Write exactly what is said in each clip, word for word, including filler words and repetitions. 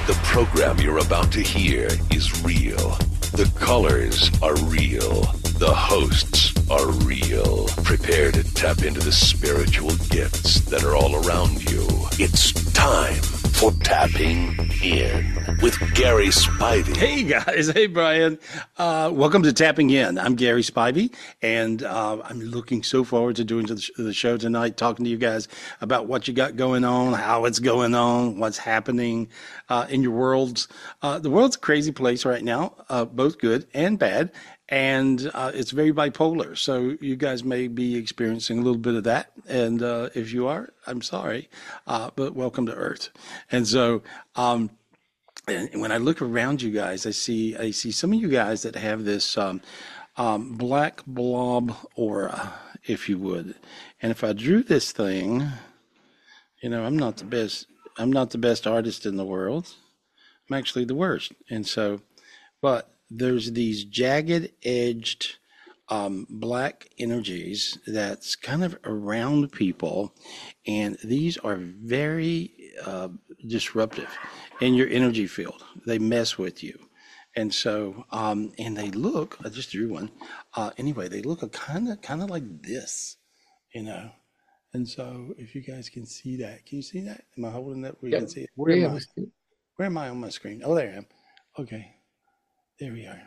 The program you're about to hear is real. The callers are real. The hosts are real. Prepare to tap into the spiritual gifts that are all around you. It's time for Tapping In with Gary Spivey. Hey guys, hey Brian. Uh, welcome to Tapping In. I'm Gary Spivey, and uh, I'm looking so forward to doing the, sh- the show tonight, talking to you guys about what you got going on, how it's going on, what's happening uh, in your worlds. Uh, the world's a crazy place right now, uh, both good and bad, and uh, it's very bipolar. So you guys may be experiencing a little bit of that, and uh, if you are, I'm sorry, uh, but welcome to Earth. And so, um, and when I look around you guys, I see I see some of you guys that have this um, um, black blob aura, if you would. And if I drew this thing, you know, I'm not the best. I'm not the best artist in the world. I'm actually the worst. And so, but there's these jagged edged um, black energies that's kind of around people, and these are very uh, disruptive in your energy field. They mess with you, and so um, and they look. I just drew one. Uh, anyway, they look a kind of kind of like this, you know. And so, if you guys can see that, can you see that? Am I holding that where you Yeah, can see it? Where am yeah, I? Where am I on my screen? Oh, there I am. Okay, there we are.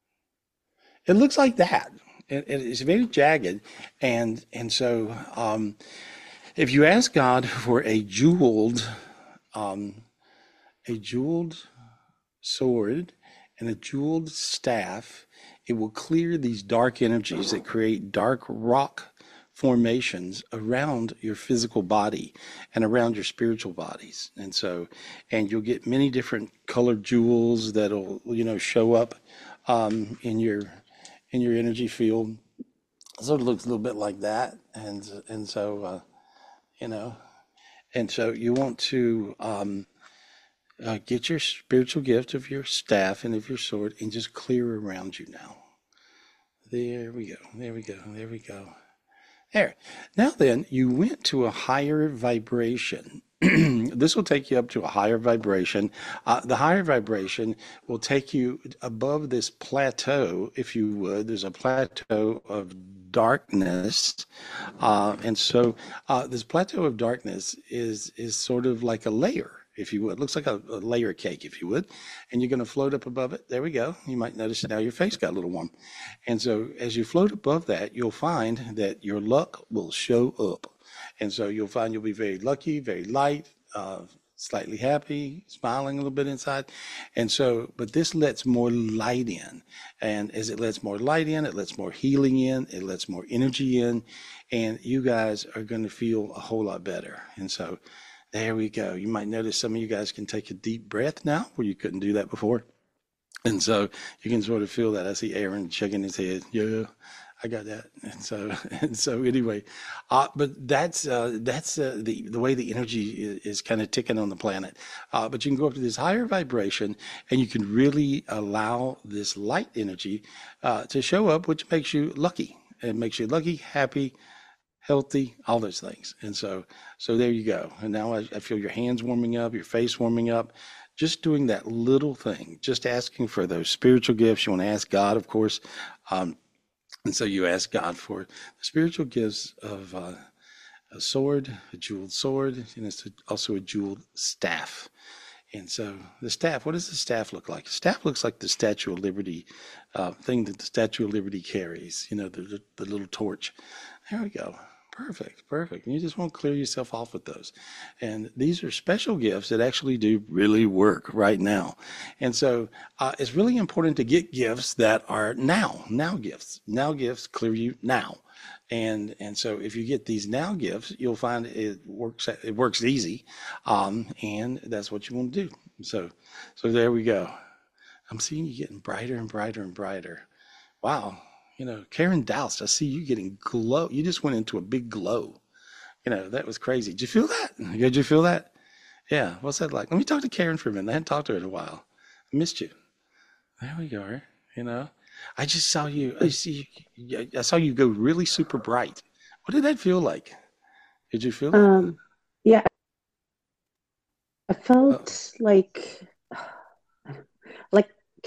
It looks like that. It, it is very jagged, and and so um, if you ask God for a jeweled, um, a jeweled sword and a jeweled staff, it will clear these dark energies that create dark rock formations around your physical body and around your spiritual bodies. And so, and you'll get many different colored jewels that'll, you know, show up um, in your in your energy field. So it looks a little bit like that. And and so, uh, you know, and so you want to um, uh, get your spiritual gift of your staff and of your sword and just clear around you now. There we go. There we go. There we go. There. Now then, you went to a higher vibration. This will take you up to a higher vibration. Uh, the higher vibration will take you above this plateau, if you would. There's a plateau of darkness. Uh, and so uh, this plateau of darkness is is sort of like a layer, if you would. It looks like a, a layer cake, if you would. And you're going to float up above it. There we go. You might notice now your face got a little warm. And so as you float above that, you'll find that your luck will show up. And so you'll find you'll be very lucky, very light, uh, slightly happy, smiling a little bit inside. And so, but this lets more light in. And as it lets more light in, it lets more healing in, it lets more energy in. And you guys are going to feel a whole lot better. And so there we go. You might notice some of you guys can take a deep breath now where you couldn't do that before. And so you can sort of feel that. I see Aaron shaking his head. Yeah, I got that. And so, and so anyway, uh, but that's uh, that's uh, the the way the energy is, is kind of ticking on the planet. Uh, but you can go up to this higher vibration, and you can really allow this light energy uh, to show up, which makes you lucky. It makes you lucky, happy, healthy, all those things. And so, so there you go. And now I, I feel your hands warming up, your face warming up. Just doing that little thing, just asking for those spiritual gifts. You want to ask God, of course. Um, and so you ask God for the spiritual gifts of uh, a sword, a jeweled sword, and it's also a jeweled staff. And so the staff, what does the staff look like? The staff looks like the Statue of Liberty uh, thing that the Statue of Liberty carries, you know, the, the, the little torch. There we go. Perfect, perfect. And you just want to clear yourself off with those. And these are special gifts that actually do really work right now. And so uh, it's really important to get gifts that are now, now gifts. Now gifts clear you now. And and so if you get these now gifts, you'll find it works it works easy. Um, and that's what you want to do. So so there we go. I'm seeing you getting brighter and brighter and brighter. Wow. You know, Karen Doust, I see you getting glow. You just went into a big glow. You know, that was crazy. Did you feel that? Did you feel that? Yeah. What's that like? Let me talk to Karen for a minute. I hadn't talked to her in a while. I missed you. There we go. You know, I just saw you. I see. I saw you go really super bright. What did that feel like? Did you feel that? Um, yeah, I Uh, felt like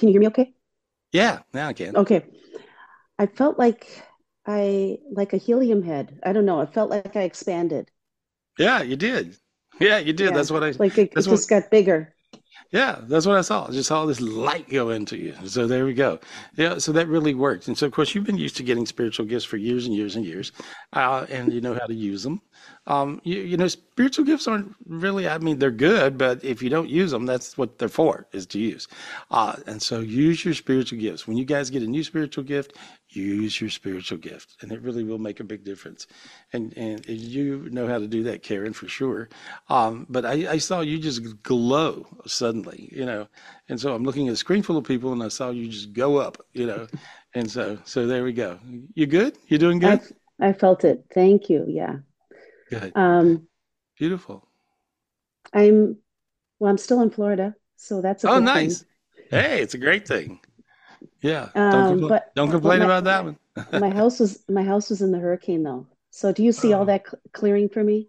can you hear me okay? Yeah, now I can. Okay. I felt like I like a helium head. I don't know. It felt like I expanded. Yeah, you did. Yeah, you did. Yeah. That's what I. Like it, That's it what. just got bigger. Yeah, that's what I saw. I just saw this light go into you. So there we go. Yeah, so that really worked. And so, of course, you've been used to getting spiritual gifts for years and years and years, uh, and you know how to use them. Um, you, you know, spiritual gifts aren't really, I mean, they're good, but if you don't use them, that's what they're for, is to use. Uh, and so use your spiritual gifts. When you guys get a new spiritual gift, use your spiritual gift, and it really will make a big difference. And and you know how to do that, Karen, for sure. Um, but I, I saw you just glow suddenly, you know. And so I'm looking at a screen full of people, and I saw you just go up, you know. And so so there we go. You good? You doing I good? I felt it. Thank you. Yeah. Good. Um, Beautiful. I'm well, I'm still in Florida, so that's a Oh, good thing. nice. Hey, it's a great thing. Yeah. Don't Um, complain. but Don't but complain my about that one. my house was my house was in the hurricane though. So do you see all Oh. that cl clearing for me?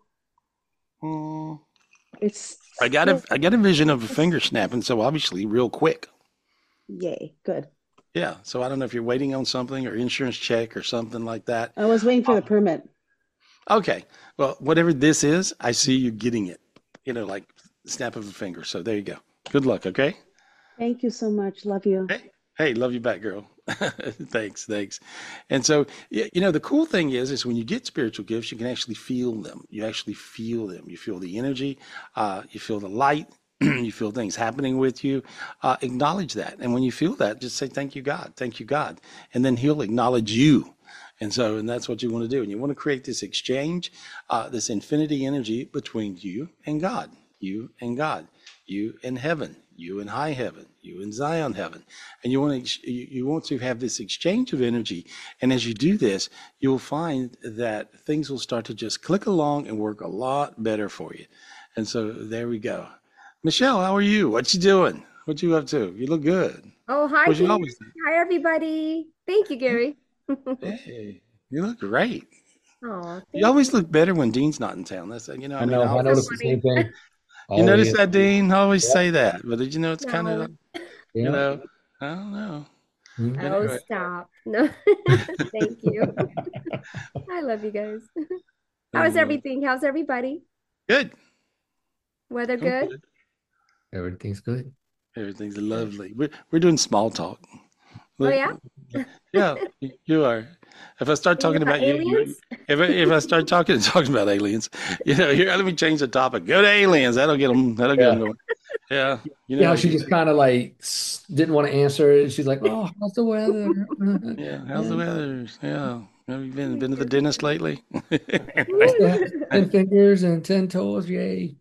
Mm. It's I got a still I got a vision of a it's finger snapping, so obviously real quick. yay, good. Yeah. So I don't know if you're waiting on something or insurance check or something like that. I was waiting for Uh, the permit. okay. Well, whatever this is, I see you getting it. You know, like snap of a finger. So there you go. Good luck. Okay. Thank you so much. Love you. Hey, hey, love you back, girl. Thanks, thanks. And so, y- you know, the cool thing is, is when you get spiritual gifts, you can actually feel them. You actually feel them. You feel the energy. Uh, you feel the light. You feel things happening with you. Uh, acknowledge that. And when you feel that, just say, thank you, God. Thank you, God. And then he'll acknowledge you. And so, and that's what you want to do. And you want to create this exchange, uh, this infinity energy between you and God, you and God, you and heaven, you and high heaven, you and Zion heaven. And you want to, ex- you, you want to have this exchange of energy. And as you do this, you'll find that things will start to just click along and work a lot better for you. And so there we go. Michelle, how are you? What you doing? What you up to? You look good. Oh, hi, What you Gary. always do? Hi, everybody. Thank you, Gary. Hey, you look great. Oh, You thank always you. look better when Dean's not in town. That's, you know, I I mean, I know. I You're so always, noticed the same funny. thing. you notice Always. that, Dean? I always Yep. say that, but did you know it's kind of, No. you Yep. know, I don't know. Mhm. Oh, Anyway, stop. No. Thank you. I love you guys. How is and uh, everything? How's everybody? good. Weather I'm good? good. Everything's good. Everything's Good. lovely. We're we're doing small talk. Oh, Look, yeah? yeah, y- you are. If I start Thinking talking about about you, you aliens? if I, if I start talking talking about aliens, you know, here, let me change the topic. Go to aliens. That'll get them. That'll get them Yeah. going. Yeah, you know Yeah, how how to she get just them. kind of like s- didn't want to answer it. She's like, "Oh, how's the weather?" Yeah, how's the Yeah. weather? Yeah, have you been been to the dentist lately? Anyway, Yeah. Ten fingers and ten toes. Yay.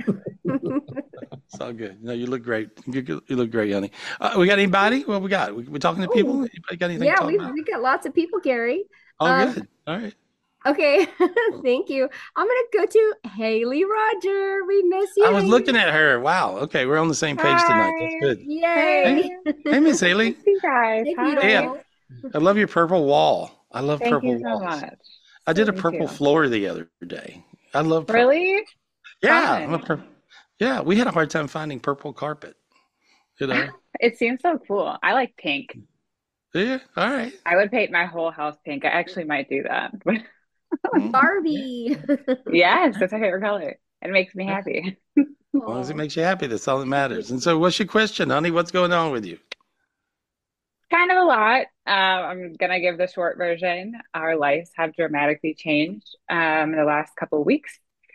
it's all good. No, you look great. You, you you look great, honey. Uh, we got anybody? What we got? We, we talking to people? Oh, Anybody got anything to yeah, talk we about? we got lots of people, Gary. Oh, Um, good. All right. okay. Thank you. I'm gonna go to Haley Roger. We miss I you, was looking Haley. at her. Wow. Okay, we're on the same page tonight. That's Hi. good. Hey, Hey. Yay. hey, Miss Miss Haley. you guys. They're Hey, I, Hi. beautiful. I love your purple wall. I love Thank you purple so walls. much. I did So a Me purple too. floor the other day. I love purple. Really Yeah, I'm a fun. purple. Yeah, we had a hard time finding purple carpet. You know. It seems so cool. I like pink. Yeah. All right. I would paint my whole house pink. I actually might do that. Mm, Barbie. Yes, that's my favorite color. It makes me yeah. happy. As long as it Oh, makes you happy, that's all that matters. And so, what's your question, honey? What's going on with you? Kind of a lot. Uh, I'm gonna give the short version. Our lives have dramatically changed um, in the last couple of weeks,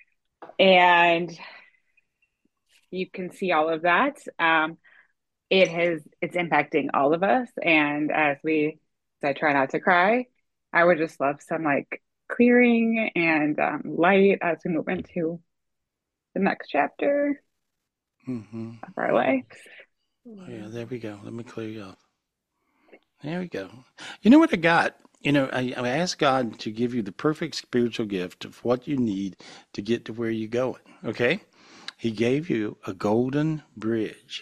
and you can see all of that. Um, it has it's impacting all of us, and as we as I try not to cry, I would just love some like clearing and um, light as we move into the next chapter Mm-hmm. of our lives. Oh, yeah, there we go. Let me clear you up. There we go. You know what I got? You know, I, I asked God to give you the perfect spiritual gift of what you need to get to where you're going. Okay? He gave you a golden bridge.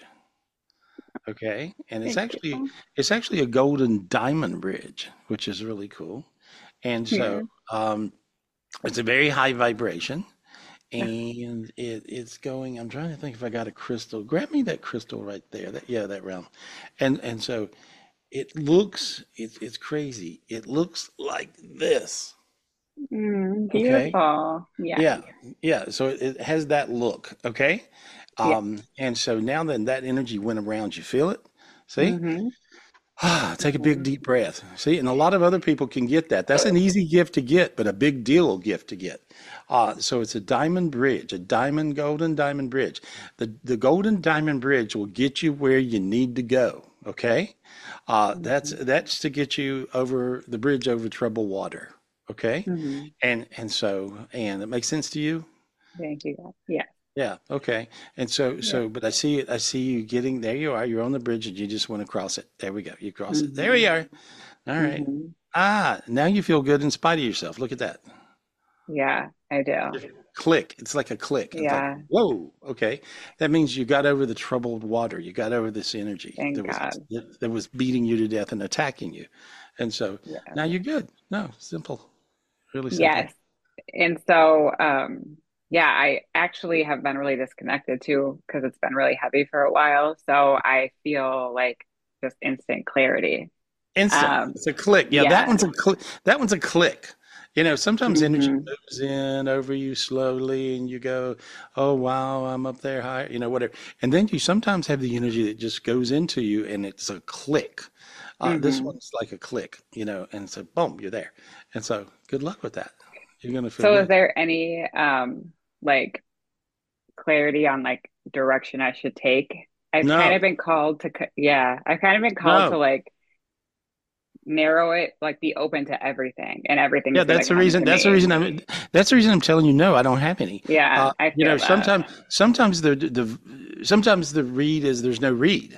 Okay? And it's Thank actually you. it's actually a golden diamond bridge, which is really cool. And Yeah. so um, it's a very high vibration. and it it's going. I'm trying to think if I got a crystal. Grab me that crystal right there. That yeah, that round. And and so it looks it's it's crazy. It looks like this. Mm, Okay. beautiful. Yeah. Yeah, yeah. So it, it has that look. Okay. Yeah. Um, and so now then that energy went around. You feel it? See? Mm-hmm. Ah, take a big deep breath. See, and a lot of other people can get that. That's an easy gift to get, but a big deal gift to get. Uh, so it's a diamond bridge, a diamond, golden diamond bridge. The the golden diamond bridge will get you where you need to go. Okay, uh, that's that's to get you over the bridge over troubled water. Okay, Mm-hmm. and and so and it makes sense to you. Thank you, God. Yeah. Yeah, okay. And so Yeah. so but I see it I see you getting there you are, you're on the bridge and you just want to cross it. There we go. You cross it. There we Mm-hmm. are. All right. Mm-hmm. Ah, now you feel good in spite of yourself. Look at that. Yeah, I do. Click. It's like a click. It's like, Yeah. whoa, okay. That means you got over the troubled water. You got over this energy Thank that was God. that, that was beating you to death and attacking you. And so Yeah. now you're good. No, simple. Really simple. Yes. And so, um, yeah, I actually have been really disconnected too because it's been really heavy for a while. So I feel like just instant clarity. Instant. Um, It's a click. Yeah, that yeah. one's a click. That one's a click. You know, sometimes energy hmm moves in over you slowly, and you go, "Oh wow, I'm up there high," you know, whatever. And then you sometimes have the energy that just goes into you, and it's a click. Uh, this hmm one's like a click, you know, and so boom, you're there. And so, good luck with that. You're gonna feel So is good. there any um like clarity on like direction I should take? I've kind of No, been called to, c- yeah, I've kind of been called to no. like narrow it, like be open to everything, and Yeah, everything's gonna that's the come reason. to That's the me. reason I'm. That's the reason I'm telling you no. I don't have any. Yeah, Uh, I you know, feel that. sometimes, sometimes the the sometimes the read is there's no read.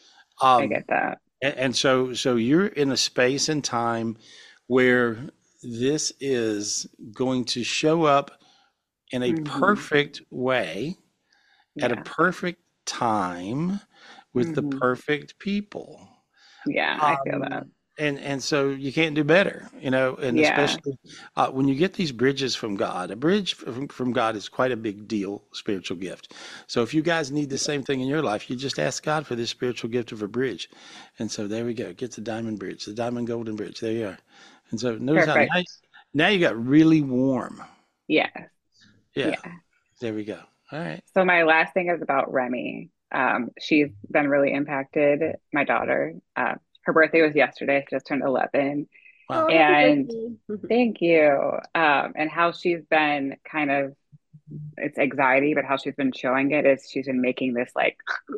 I Um, get that. and, and so so you're in a space and time where this is going to show up in a hmm perfect way at a Yeah. perfect time with the hmm perfect people. Yeah, I feel that. Um, and and so you can't do better, you know, and Yeah. especially uh, when you get these bridges from God. A bridge from, from God is quite a big deal, spiritual gift. So if you guys need the same thing in your life, you just ask God for this spiritual gift of a bridge. And so there we go. Get the diamond bridge, the diamond golden bridge. There you are. And so notice how Perfect. now, now you got really warm. Yeah. Yeah, Yeah. there we go. All right. So my last thing is about Remy. Um, she's been really impacted. My daughter, uh, her birthday was yesterday. She just turned eleven. Wow. Oh, happy And birthday. thank you. Um, and how she's been kind of, it's anxiety, but how she's been showing it is she's been making this like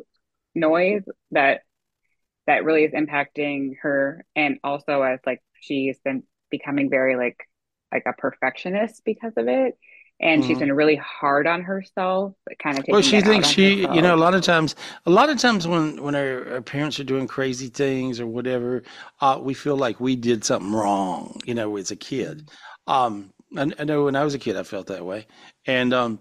noise that that really is impacting her. And also as like she's been becoming very like like a perfectionist because of it. And she's Mhm. been really hard on herself, kind of Well, taking she it out thinks on she, you know, a herself. lot of times, a lot of times when when our, our parents are doing crazy things or whatever, uh, we feel like we did something wrong, you know, as a kid. Um, I, I know when I was a kid, I felt that way, and um,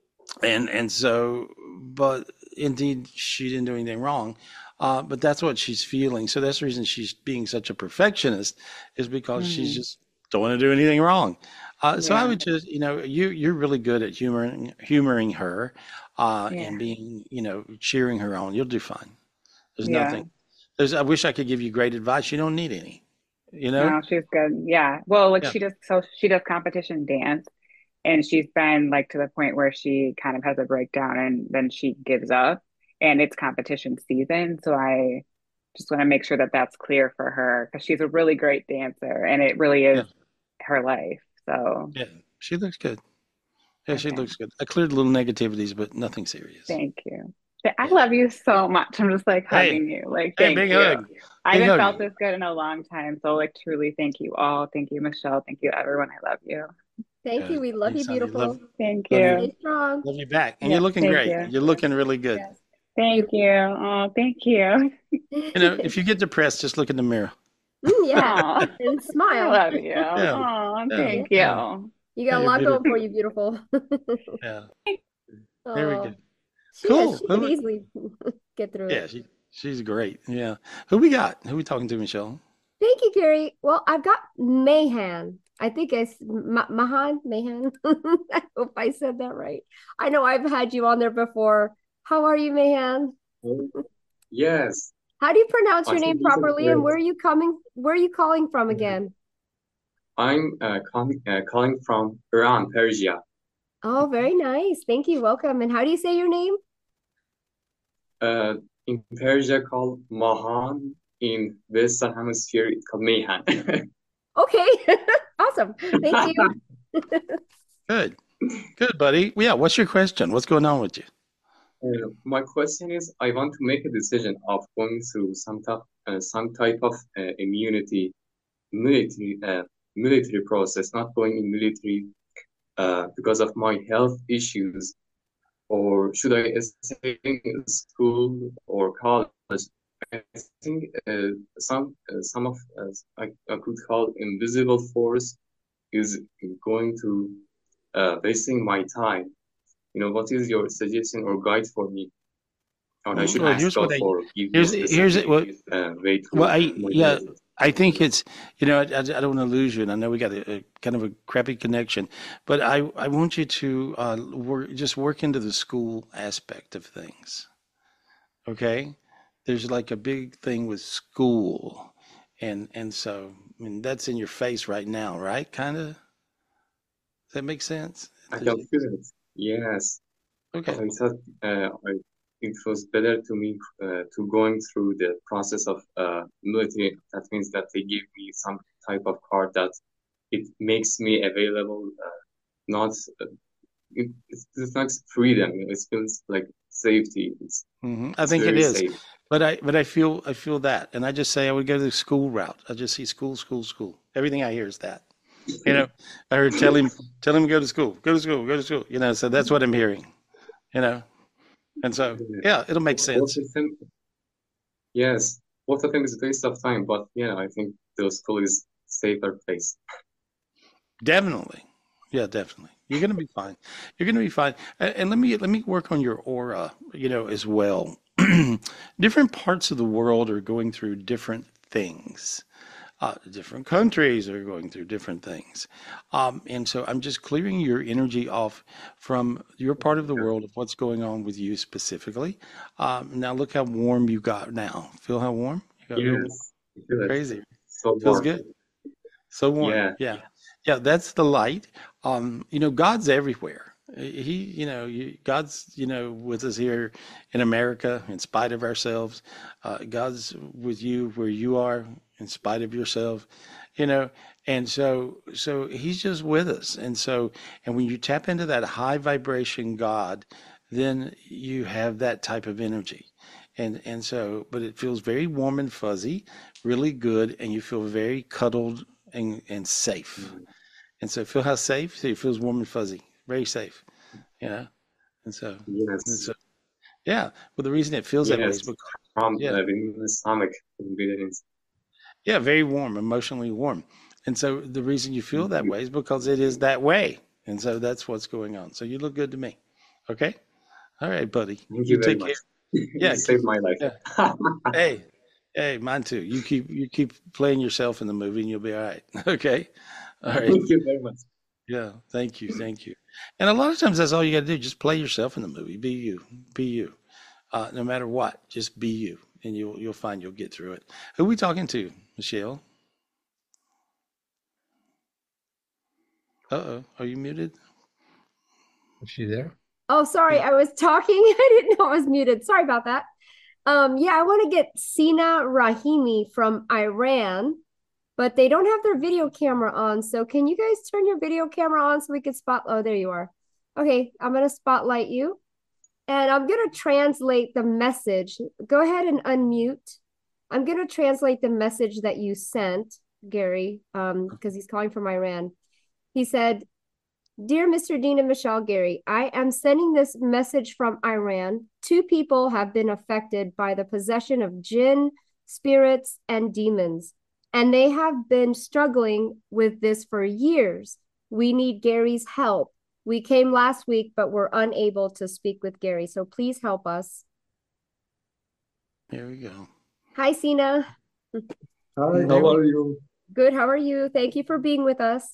and and so, but indeed, she didn't do anything wrong. Uh, but that's what she's feeling. So that's the reason she's being such a perfectionist, is because she's hmm just don't want to do anything wrong. Uh, so I Yeah. would just, you know, you you're really good at humoring humoring her, uh, and Yeah. being, you know, cheering her on. You'll do fine. There's Yeah. nothing. There's. I wish I could give you great advice. You don't need any. You know? No, she's good. Yeah. Well, like Yeah. she does, so she does competition dance, and she's been like to the point where she kind of has a breakdown and then she gives up, and it's competition season. So I just want to make sure that that's clear for her because she's a really great dancer and it really Yeah. is her life. So, Yeah. She looks good. Yeah, she okay. looks good. I cleared little negativities, but nothing serious. Thank you. I Yeah. love you so much. I'm just like Hey, hugging you. Like, hey, thank big you. hug. I Big haven't hug. felt this good in a long time. So, like, truly, thank you all. Thank you, Michelle. Thank you, everyone. I love you. Thank you. Good. We love you, Thanks, honey. Love, beautiful. Thank love you. you. Stay strong. Love you back. And you're Yep. looking Thank great. you. You're looking really good. Yes. Thank you. Oh, thank you. You know, if you get depressed, just look in the mirror. Mm, yeah. Oh, And I smile. love you. Yeah. Oh, Yeah. thank Yeah. you. You Yeah, got a you're lot going beautiful. for you, beautiful. Yeah. There we Oh, go. she is. Cool. She Who could we- easily get through yeah, it. she, she's great. Yeah. Who we got? Who we talking to, Michelle? Thank you, Gary. Well, I've got Mayhan. I think it's Ma- Mahan, Mahan. I hope I said that right. I know I've had you on there before. How are you, Mahan? Oh, yes, How do you pronounce I your think name these are properly and great. where are you coming where are you calling from again? I'm uh, calling, uh, calling from Iran, Persia. Oh, very nice. Thank you. Welcome. And how do you say your name? Uh, in Persia called Mahan. In Western Hemisphere, it's called Mehan. Okay. Awesome. Thank you. Good. Good, buddy. Yeah, what's your question? What's going on with you? Uh, my question is, I want to make a decision of going through some type, uh, some type of uh, immunity, military, uh, military process, not going in military uh, because of my health issues, or should I stay in school or college? I think uh, some uh, some of us I, I could call invisible force is going to uh, wasting my time. You know, what is your suggestion or guide for me? Or I Mm, should Well, ask here's what God I for give me a here's here's it. specific Well, uh, way well, to I my yeah, health. I think it's you know I, I, I don't want to lose you, and I know we got a, a kind of a crappy connection, but I I want you to uh, work just work into the school aspect of things. Okay, there's like a big thing with school, and and so I mean that's in your face right now, right? Kind of. Does that make sense? I There's can feel it. Yes, but okay. I thought uh, I, it was better to me uh, to going through the process of uh, military. That means that they give me some type of card that it makes me available. Uh, not uh, it, it's, it's not freedom. You know, it feels like safety. It's hmm I it's think it very is, safe. but I but I feel I feel that, and I just say I would go to the school route. I just see school, school, school. Everything I hear is that. You know, I heard tell him tell him to go to school, go to school, go to school. You know, so that's what I'm hearing. You know, and so yeah, it'll make Both sense. of them, yes, both of them is a waste of time. But yeah, I think the school is safer place. Definitely, yeah, definitely. You're gonna be fine. You're gonna be fine. And, and let me let me work on your aura. You know, as well. Different parts of the world are going through different things. Uh, different countries are going through different things. Um, and so I'm just clearing your energy off from your part of the world of what's going on with you specifically. Um, now look how warm you got now. Feel how warm? You got real warm. Yes, I feel it. Crazy. So Feels warm. good. So warm. Yeah. Yeah. Yeah, that's the light. Um, you know, God's everywhere. He, you know, you, God's, you know, with us here in America in spite of ourselves. Uh, God's with you where you are in spite of yourself, you know. And so, so he's just with us. And so, and when you tap into that high vibration God, then you have that type of energy. And, and so, but it feels very warm and fuzzy, really good, and you feel very cuddled and, and safe. And so feel how safe? So it feels warm and fuzzy, very safe, you know? And so, and Yes. so yeah. Well, the reason it feels that way is Yes. because, From yeah, uh, within the stomach. Within yeah, very warm, emotionally warm. And so the reason you feel that way is because it is that way. And so that's what's going on. So you look good to me. Okay. All right, buddy. Thank You you very take much. care. You Yeah. Keep, saved my yeah. life. Hey, hey, mine too. You keep, you keep playing yourself in the movie and you'll be all right. Okay. All right. Thank you very much. Yeah, thank you, thank you. And a lot of times that's all you got to do. Just play yourself in the movie. Be you. Be you. Uh, no matter what, just be you, and you'll you'll find you'll get through it. Who we talking to, Michelle? Uh-oh, are you muted? Is she there? Oh, sorry, Yeah. I was talking. I didn't know I was muted. Sorry about that. Um, yeah, I want to get Sina Rahimi from Iran, but they don't have their video camera on. So can you guys turn your video camera on so we can spot? Oh, there you are. Okay, I'm gonna spotlight you, and I'm gonna translate the message. Go ahead and unmute. I'm gonna translate the message that you sent, Gary, um, because he's calling from Iran. He said, Dear Mister Dean and Michelle Gary, I am sending this message from Iran. Two people have been affected by the possession of jinn, spirits, and demons, and they have been struggling with this for years. We need Gary's help. We came last week, but were unable to speak with Gary, so please help us. Here we go. Hi, Sina. Hi, There how we are you? Good, how are you? Thank you for being with us.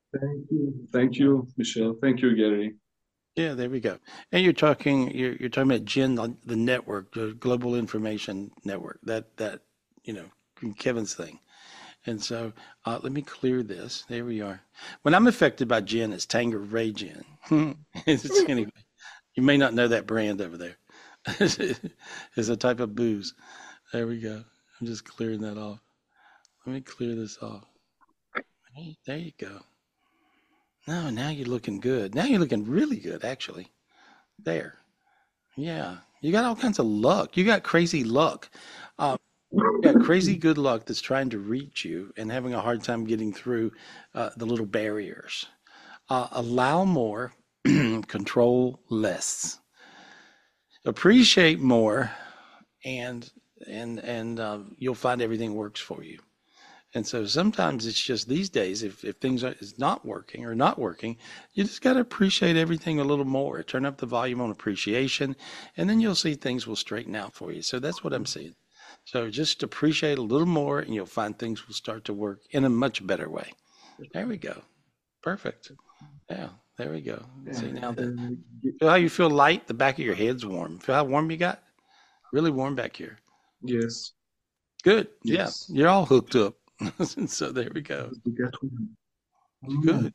Thank you. Thank you, Michelle. Thank you, Gary. Yeah, there we go. And you're talking you're you're talking about Gen, the the network, the Global Information Network. That that you know Kevin's thing. And so uh, let me clear this. There we are. When I'm affected by gin, it's Tanger Ray Gin. It's, anyway, you may not know that brand over there. It's a type of booze. There we go. I'm just clearing that off. Let me clear this off. Hey, there you go. No, now you're looking good. Now you're looking really good, actually. There. Yeah. You got all kinds of luck. You got crazy luck. Um, you got crazy good luck that's trying to reach you and having a hard time getting through uh, the little barriers. Uh, allow more, control less. Appreciate more, and and and uh, you'll find everything works for you. And so sometimes it's just these days, if, if things are, is not working or not working, you just got to appreciate everything a little more. Turn up the volume on appreciation, and then you'll see things will straighten out for you. So that's what I'm seeing. So just appreciate a little more, and you'll find things will start to work in a much better way. There we go. Perfect. Yeah, there we go. See now that, feel how you feel light? The back of your head's warm. Feel how warm you got? Really warm back here. Yes. Good. Yes. Yeah, you're all hooked up. So there we go. Good.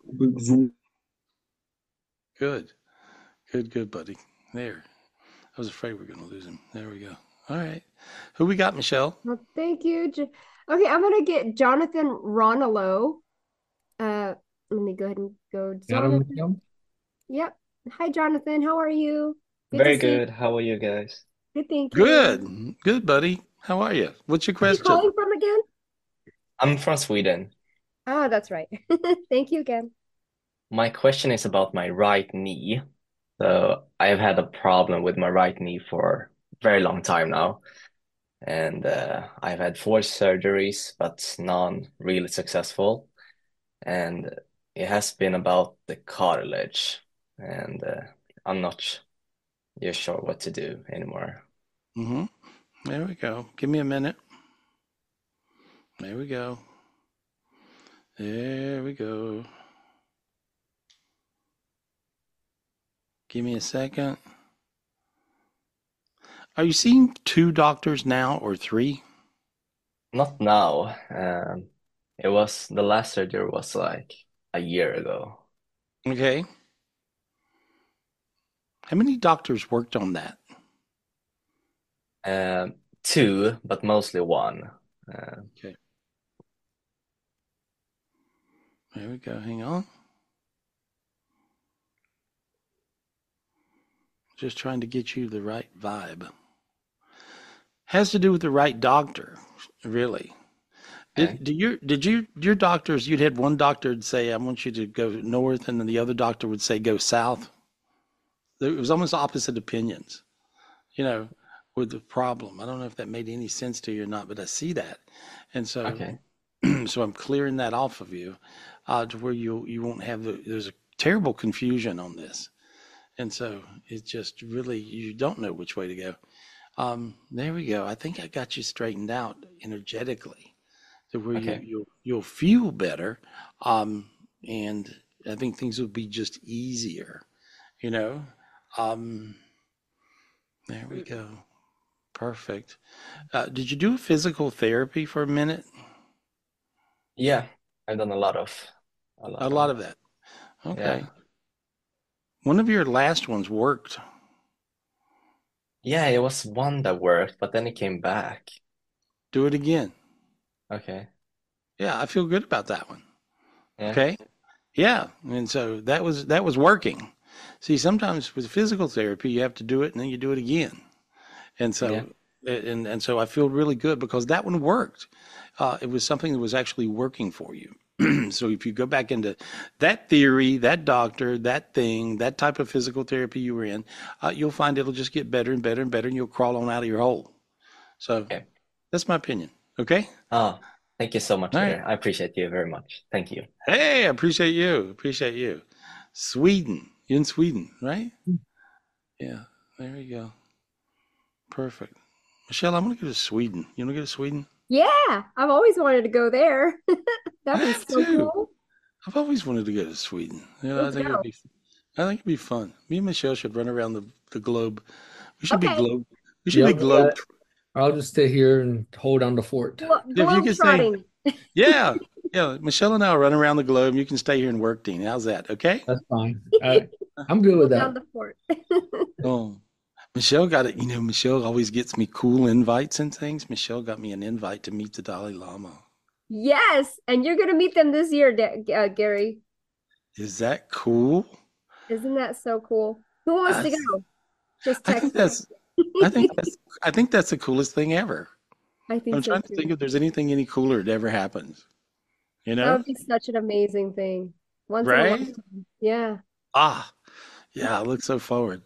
Good. Good, good, buddy. There. I was afraid we were going to lose him. There we go. All right. Who we got, Michelle? Well, thank you. Jo- Okay, I'm gonna get Jonathan Ronalo. Uh, let me go ahead and go. Got him, Jonathan. Michelle? Yep. Hi, Jonathan. How are you? Good to Very see you. good. How are you guys? Good, thank you. Good. Good, buddy. How are you? What's your Where are you question? calling from again? I'm from Sweden. Ah, that's right. Thank you again. My question is about my right knee. So I've had a problem with my right knee for a very long time now. And uh, I've had four surgeries, but none really successful. And it has been about the cartilage. And uh, I'm not just sure what to do anymore. Mm-hmm. There we go. Give me a minute. There we go. There we go. Give me a second. Are you seeing two doctors now or three? Not now. Um, it was the last surgery was like a year ago. Okay. How many doctors worked on that? Um, two, but mostly one. Uh, Okay. There we go. Hang on. Just trying to get you the right vibe. Has to do with the right doctor, really. okay. Did, did your did you your doctors, you'd had one doctor would say, I want you to go north, and then the other doctor would say go south. It was almost opposite opinions, you know, with the problem. I don't know if that made any sense to you or not, but I see that. And so Okay. so I'm clearing that off of you, uh, to where you you won't have the, there's a terrible confusion on this. And so it's just really, you don't know which way to go. Um, there we go. I think I got you straightened out energetically to where you, Okay. you'll, you'll feel better. Um, and I think things will be just easier, you know? Um, there we go. Perfect. Uh, did you do physical therapy for a minute? Yeah, I've done a lot of a lot A of lot of that. Okay. yeah. One of your last ones worked. Yeah, it was one that worked, but then it came back. Do it again. Okay. Yeah, I feel good about that one. Yeah. Okay. Yeah. And so that was that was working. See, sometimes with physical therapy, you have to do it and then you do it again. And Yeah. so and and so I feel really good because that one worked. Uh, it was something that was actually working for you. So if you go back into that theory, that doctor, that thing, that type of physical therapy you were in, uh, you'll find it'll just get better and better and better, and you'll crawl on out of your hole. So Okay. that's my opinion. Okay. Oh, thank you so much, All Gary. right. I appreciate you very much. Thank you. Hey, I appreciate you. Appreciate you. Sweden. You're in Sweden, right? Yeah. There you go. Perfect. Michelle, I'm gonna go to Sweden. You wanna go to Sweden? Yeah, I've always wanted to go there. I That'd be have so too. cool. I've always wanted to go to Sweden. You know, I Let's think it'd go. be, I think it'd be fun. Me and Michelle should run around the, the globe. We should be Okay. globe. We should be Yep. globe. I'll just stay here and hold down the fort. Glo- If you globe could say, trotting. yeah, yeah, Michelle and I will run around the globe. You can stay here and work, Dean. How's that? Okay? That's fine. I, I'm good with Hold down that. the fort. Oh, Michelle got it. You know, Michelle always gets me cool invites and things. Michelle got me an invite to meet the Dalai Lama. Yes, and you're gonna meet them this year, Da- uh, Gary. Is that cool? Isn't that so cool? Who wants to That's, go? Just I text think me. that's, I think that's, I think that's the coolest thing ever. I think I'm so trying to think too. if there's anything any cooler that ever happens. You That know? would be such an amazing thing. Once in a Right? lifetime. Yeah. Ah, yeah, I look so forward.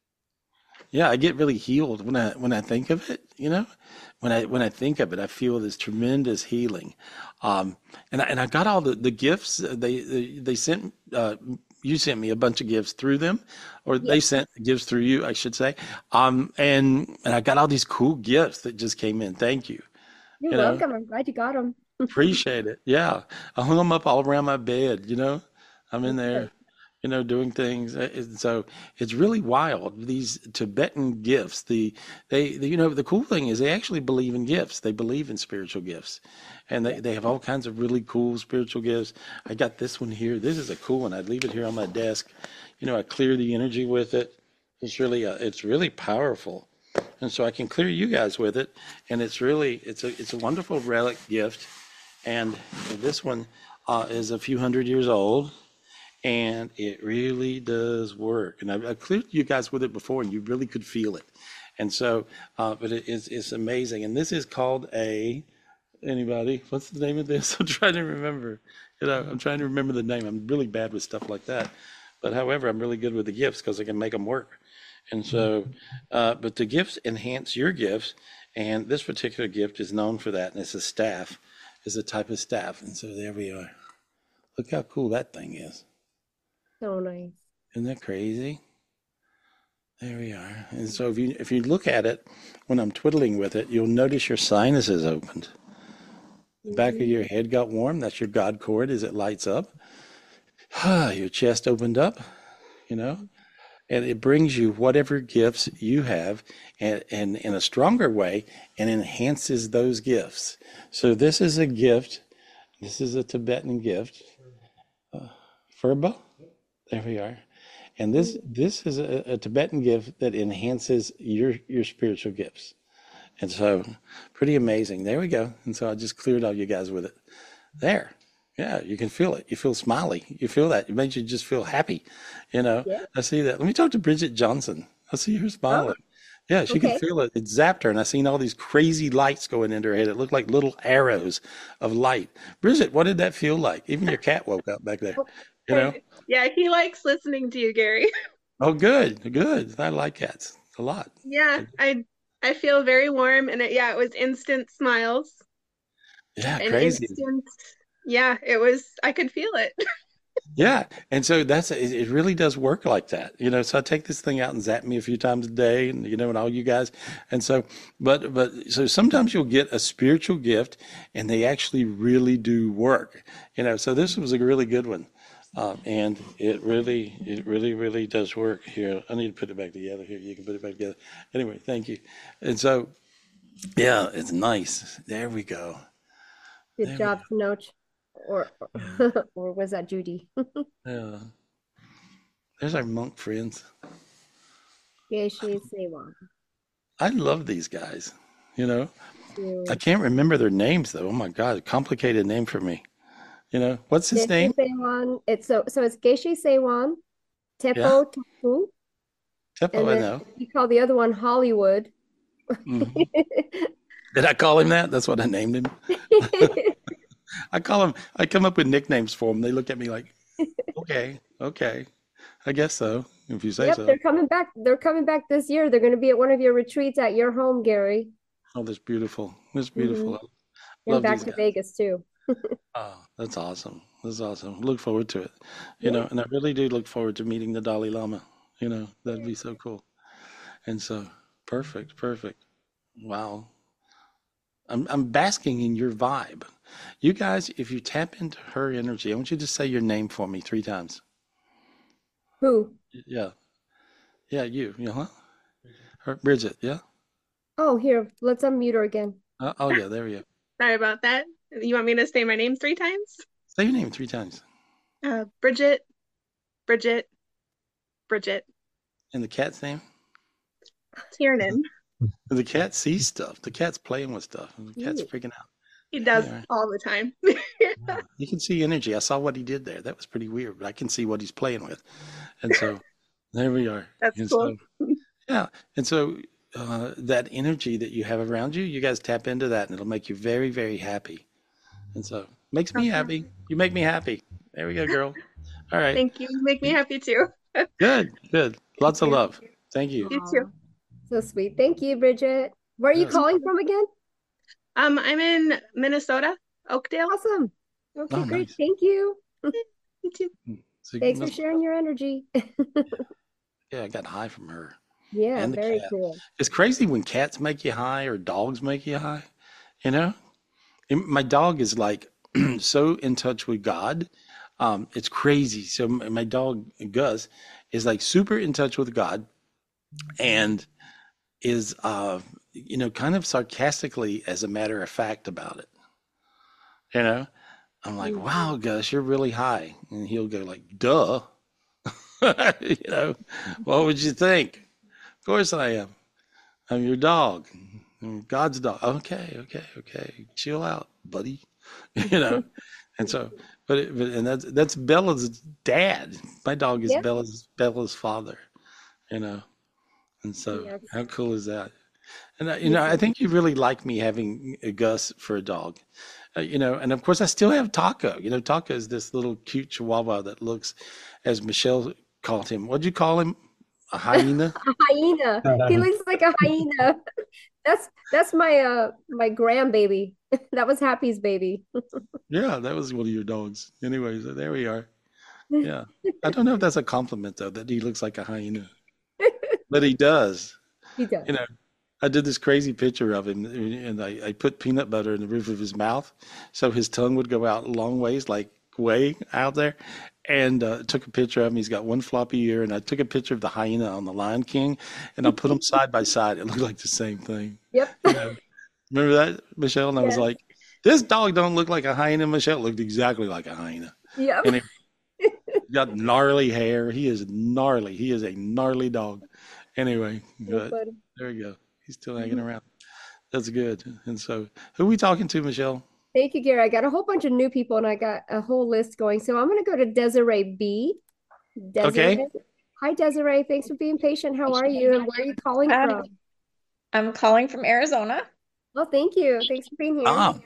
Yeah, I get really healed when I when I think of it, you know? When I when I think of it, I feel this tremendous healing. Um, and I, and I got all the the gifts uh, they they, they sent uh, you sent me a bunch of gifts through them, or Yeah. they sent gifts through you, I should say. Um, and and I got all these cool gifts that just came in. Thank you. You're You know, welcome. I'm glad you got them. appreciate it. Yeah, I hung them up all around my bed. You know, I'm in That's there, good. you know, doing things. Uh, And so it's really wild. These Tibetan gifts, the they, the, you know, the cool thing is they actually believe in gifts. They believe in spiritual gifts, and they, Yeah. they have all kinds of really cool spiritual gifts. I got this one here. This is a cool one. I'd leave it here on my desk. You know, I clear the energy with it. It's really, uh, it's really powerful, and so I can clear you guys with it. And it's really, it's a, it's a wonderful relic gift. And this one uh, is a few hundred years old, and it really does work. And I've, I've cleared you guys with it before, and you really could feel it. And so, uh, but it is it's amazing. And this is called a anybody? What's the name of this? I'm trying to remember. You know, I'm trying to remember the name. I'm really bad with stuff like that. But however, I'm really good with the gifts because I can make them work. And so, uh, but the gifts enhance your gifts, and this particular gift is known for that. And it's a staff, is a type of staff. And so there we are. Look how cool that thing is. So nice. Isn't that crazy? There we are. And so if you if you look at it when I'm twiddling with it, you'll notice your sinuses opened. The back of Mhm. your head got warm. That's your God cord as it lights up. Your chest opened up, you know, and it brings you whatever gifts you have and, and in a stronger way and enhances those gifts. So this is a gift. This is a Tibetan gift. Uh, Furba. There we are. And this this is a, a Tibetan gift that enhances your your spiritual gifts. And so pretty amazing. There we go. And so I just cleared all you guys with it. There. Yeah, you can feel it. You feel smiley. You feel that. It makes you just feel happy. You know, Yeah. I see that. Let me talk to Bridget Johnson. I see her Oh, smiling. Yeah, she can okay. feel it. It zapped her, and I seen all these crazy lights going into her head. It looked like little arrows of light. Bridget, what did that feel like? Even your cat woke up back there. Oh, You know? Yeah, he likes listening to you, Gary. Oh, good, good. I like cats a lot. Yeah, I I feel very warm and it, yeah, it was instant smiles Yeah, and crazy. instant yeah, it was I could feel it. Yeah, and so that's it, it really does work like that, you know. So I take this thing out and zap me a few times a day, and you know, and all you guys, and so, but but so sometimes you'll get a spiritual gift, and they actually really do work, you know. So this was a really good one, um, and it really it really really does work. Here, I need to put it back together. Here, you can put it back together. Anyway, thank you. And so, yeah, it's nice. There we go. Good There we job, go. Tenoch. Or Yeah, or was that Judy? yeah. There's our monk friends. Geshe Sewan. I love these guys, you know. I You. can't remember their names though. Oh my God, complicated name for me. You know, what's his Geshe name? Sewan. It's so so it's Geshe Sewan, Yeah, Tepo Tapu, Teppo, and I then know. we call the other one Hollywood. hmm Did I call him that? That's what I named him. I call him, I come up with nicknames for him. They look at me like, okay, okay, I guess so, if you say Yep, so. they're coming back. They're coming back this year. They're going to be at one of your retreats at your home, Gary. Oh, that's beautiful. That's hmm beautiful. I And love back these to guys. Vegas too. Oh, that's awesome. That's awesome. Look forward to it. You Yeah. know, and I really do look forward to meeting the Dalai Lama. You know, that'd be so cool. And so, perfect, perfect. Wow. I'm I'm basking in your vibe. You guys, if you tap into her energy, I want you to say your name for me three times. Who? Yeah. Yeah, you. You huh? Her, Bridget, yeah? Oh, here, let's unmute her again. Uh, oh yeah, there we go. Sorry about that. You want me to say my name three times? Say your name three times. Uh, Bridget, Bridget, Bridget. And the cat's name? Tiernan. The cat sees stuff. The cat's playing with stuff. And the cat's Ooh. freaking out. He does Yeah. all the time. Yeah. You can see energy. I saw what he did there. That was pretty weird, but I can see what he's playing with. And so there we are. That's And cool. so, yeah. And so uh, that energy that you have around you, you guys tap into that and it'll make you very, very happy. And so makes me happy. You make me happy. There we go, girl. All right. Thank you. You make me happy too. Good, good. Lots of love. Thank you. You too. So sweet. Thank you, Bridget. Where are you Yes. calling from again? Um, I'm in Minnesota, Oakdale. Awesome. Okay, Oh, great. nice. Thank you. You too. So you Thanks for must- sharing your energy. yeah, I got high from her. Yeah, And the very cat. cool. It's crazy when cats make you high or dogs make you high. You know, And my dog is like so in touch with God. Um, it's crazy. So m- my dog Gus is like super in touch with God and is, uh, you know, kind of sarcastically, as a matter of fact, about it. You know, I'm like, wow, Gus, you're really high, and he'll go like, duh. You know, what would you think? Of course I am. I'm your dog. I'm God's dog. Okay, okay, okay. Chill out, buddy. You know. And so, but, it, but and that's that's Bella's dad. My dog is Yep. Bella's Bella's father. You know. And so, Yes. how cool is that? And I, you know, I think you really like me having a Gus for a dog. Uh, you know, and of course I still have Taco. You know, Taco is this little cute Chihuahua that looks, as Michelle called him. What'd you call him? A hyena? A hyena. He looks like a hyena. That's that's my uh my grandbaby. That was Happy's baby. Yeah, that was one of your dogs. Anyways, there we are. Yeah. I don't know if that's a compliment though, that he looks like a hyena. But he does. He does. You know, I did this crazy picture of him and I, I put peanut butter in the roof of his mouth so his tongue would go out a long ways, like way out there. And uh, took a picture of him. He's got one floppy ear. And I took a picture of the hyena on the Lion King and I put them side by side. It looked like the same thing. Yep. You know, remember that, Michelle? And I was Yes. like, this dog don't look like a hyena. Michelle looked exactly like a hyena. Yep. And he got gnarly hair. He is gnarly. He is a gnarly dog. Anyway, So but funny. there we go. He's still hanging around. That's good. And so, who are we talking to, Michelle? Thank you, Gary. I got a whole bunch of new people and I got a whole list going. So I'm going to go to Desiree B. Desiree. Okay. Hi, Desiree. Thanks for being patient. How are you? And where are you calling Um, from? I'm calling from Arizona. Well, thank you. Thanks for being here. Ah,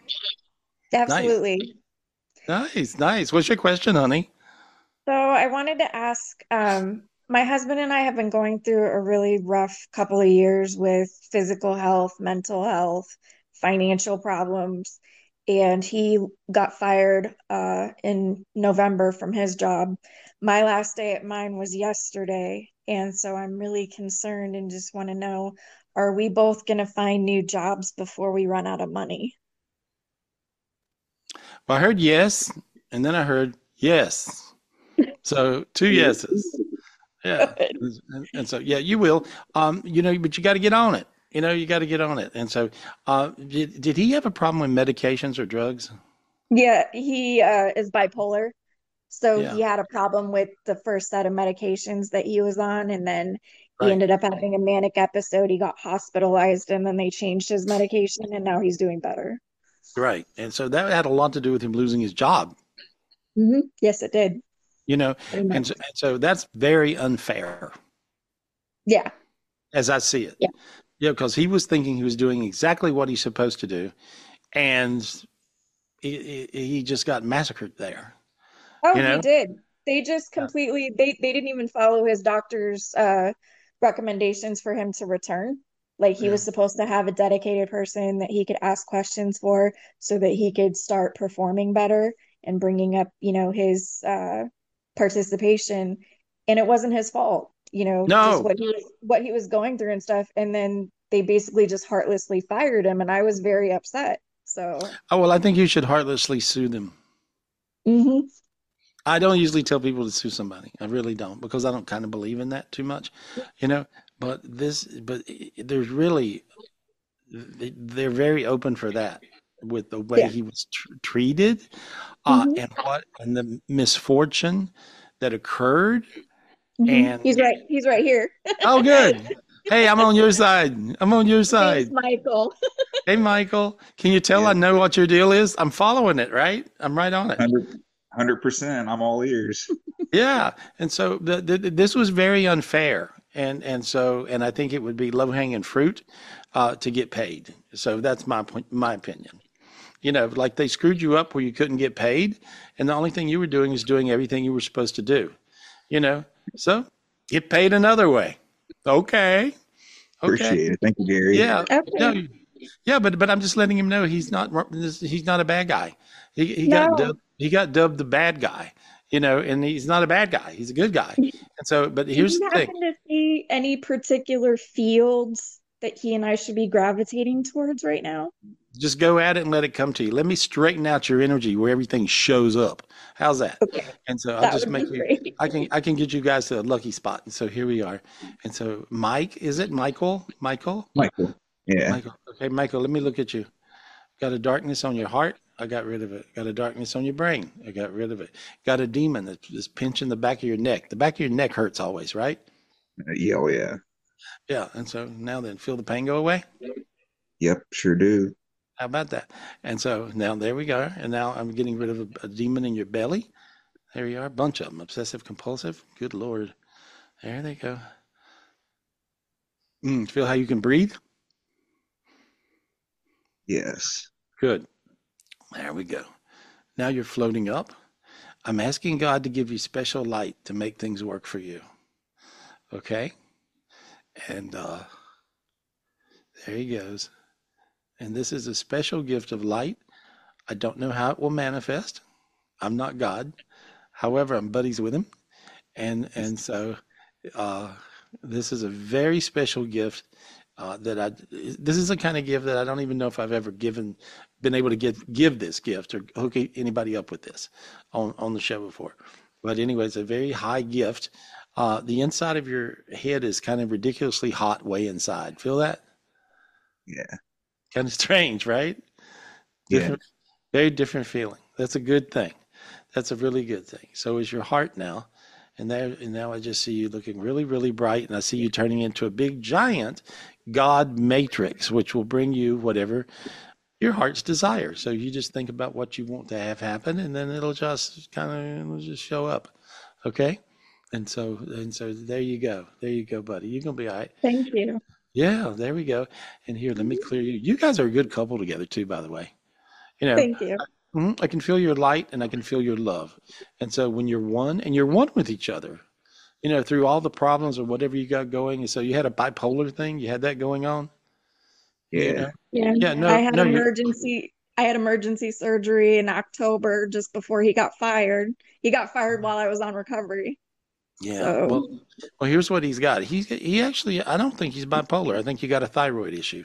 Absolutely. nice, nice. What's your question, honey? So I wanted to ask, um, my husband and I have been going through a really rough couple of years with physical health, mental health, financial problems, and he got fired uh, in November from his job. My last day at mine was yesterday, and so I'm really concerned and just want to know, are we both going to find new jobs before we run out of money? Well, I heard yes, and then I heard yes. So two yeses. Yeah. And, and so, yeah, you will. Um, you know, but you got to get on it. You know, you got to get on it. And so, uh, did, did he have a problem with medications or drugs? Yeah, he uh, is bipolar. So Yeah. he had a problem with the first set of medications that he was on, and then he Right. ended up having a manic episode. He got hospitalized, and then they changed his medication, and now he's doing better. Right. And so that had a lot to do with him losing his job, hmm Yes, it did. you know, Pretty much. and so, and so that's very unfair Yeah. as I see it. Yeah. Yeah, because he was thinking he was doing exactly what he's supposed to do, and he, he he just got massacred there. Oh, You he know? did. They just Yeah. completely they they didn't even follow his doctor's uh recommendations for him to return. Like he Yeah. was supposed to have a dedicated person that he could ask questions for so that he could start performing better and bringing up, you know, his uh participation. And it wasn't his fault, you know, just No. what he was what he was going through and stuff. And then they basically just heartlessly fired him, and I was very upset. So, Oh, well, I think you should heartlessly sue them. mhm. I don't usually tell people to sue somebody. I really don't, because I don't kind of believe in that too much, you know. But this, but i- there's really, they- they're very open for that with the way Yeah. he was tr- treated, uh, Mhm. and what and the misfortune that occurred. Mhm. And He's right. He's right here. oh, good. Hey, I'm on your side. I'm on your Name's side. Michael. Hey, Michael, can you tell Yeah, I know what your deal is? I'm following it, right? I'm right on it. hundred hundred percent. I'm all ears. Yeah, and so the, the, this was very unfair, and and so and I think it would be low hanging fruit uh, to get paid. So that's my point, my opinion. You know, like they screwed you up where you couldn't get paid, and the only thing you were doing is doing everything you were supposed to do. You know, so get paid another way. Okay, okay, Appreciate it. Thank you, Gary. yeah, no, Okay. yeah, but but I'm just letting him know he's not he's not a bad guy. He he got No. dubbed, he got dubbed the bad guy. You know, and he's not a bad guy. He's a good guy. And so, but Do here's you the thing. happen to see any particular fields that he and I should be gravitating towards right now? Just go at it and let it come to you. Let me straighten out your energy where everything shows up. How's that? Okay, And so I'll that just would make be you, great. I can, I can get you guys to a lucky spot. And so here we are. And so Mike, is it Michael? Michael? Michael. Yeah. Michael. Okay, Michael, let me look at you. Got a darkness on your heart? I got rid of it. Got a darkness on your brain? I got rid of it. Got a demon that's just pinching the back of your neck. The back of your neck hurts always, right? Uh, Yeah. Oh, yeah. Yeah. And so now then, feel the pain go away? Yep. Sure do. How about that? And so now there we go. And now I'm getting rid of a, a demon in your belly. There you are. A bunch of them. Obsessive compulsive. Good Lord. There they go. Mm, feel how you can breathe? Yes. Good. There we go. Now you're floating up. I'm asking God to give you special light to make things work for you. Okay? And uh, there he goes. And this is a special gift of light. I don't know how it will manifest. I'm not God. However, I'm buddies with him. And and so uh, this is a very special gift uh, that I, this is the kind of gift that I don't even know if I've ever given, been able to give, give this gift or hook anybody up with this on, on the show before. But anyway, it's a very high gift. Uh, the inside of your head is kind of ridiculously hot way inside. Feel that? Yeah. Kind of strange, right? Yeah. Different, very different feeling. That's a good thing. That's a really good thing. So is your heart now. And there, and now I just see you looking really, really bright, and I see you turning into a big giant God matrix, which will bring you whatever your heart's desire. So you just think about what you want to have happen, and then it'll just kind of it'll just show up. Okay? And so and so there you go. There you go, buddy. You're gonna be all right. Thank you. Yeah, there we go. And here, let me clear you. You guys are a good couple together too, by the way. You know, Thank you. mhm, I can feel your light and I can feel your love. And so when you're one and you're one with each other, you know, through all the problems or whatever you got going. And so you had a bipolar thing, you had that going on, you Yeah. know? Yeah, Yeah, no, I had no, you're, emergency. I had emergency surgery in October just before he got fired. He got fired while I was on recovery. yeah. So, Well, well, here's what he's got. He's he actually, I don't think he's bipolar. I think you got a thyroid issue.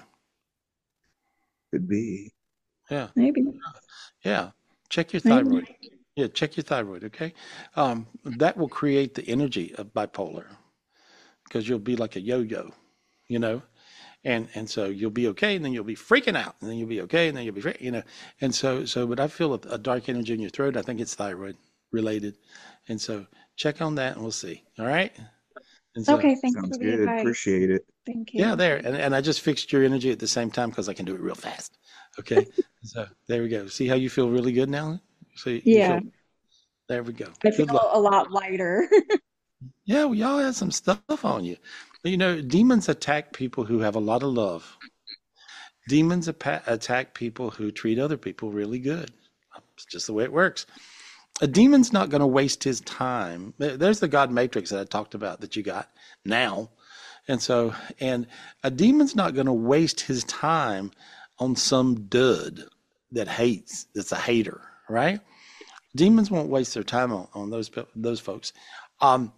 Could be. Yeah. maybe. Yeah. Check your Maybe. thyroid. Yeah, check your thyroid, okay? Um, that will create the energy of bipolar because you'll be like a yo-yo, you know? And and so you'll be okay, and then you'll be freaking out, and then you'll be okay, and then you'll be, freak- you know? And so, so, but I feel a, a dark energy in your throat. I think it's thyroid related. And so check on that and we'll see. All right? And so, Okay, thanks Sounds for the good. advice. Appreciate it. Thank yeah, you. there. And, and I just fixed your energy at the same time because I can do it real fast. Okay? So there we go. See how you feel really good now? So you Yeah, feel, there we go. I Good feel luck. a lot lighter. Yeah, well, y'all had some stuff on you. You know, demons attack people who have a lot of love. Demons apa- attack people who treat other people really good. It's just the way it works. A demon's not going to waste his time. There- There's the God matrix that I talked about that you got now. And so, and a demon's not going to waste his time on some dud that hates, that's a hater, right? Demons won't waste their time on, on those pe- those folks. Um,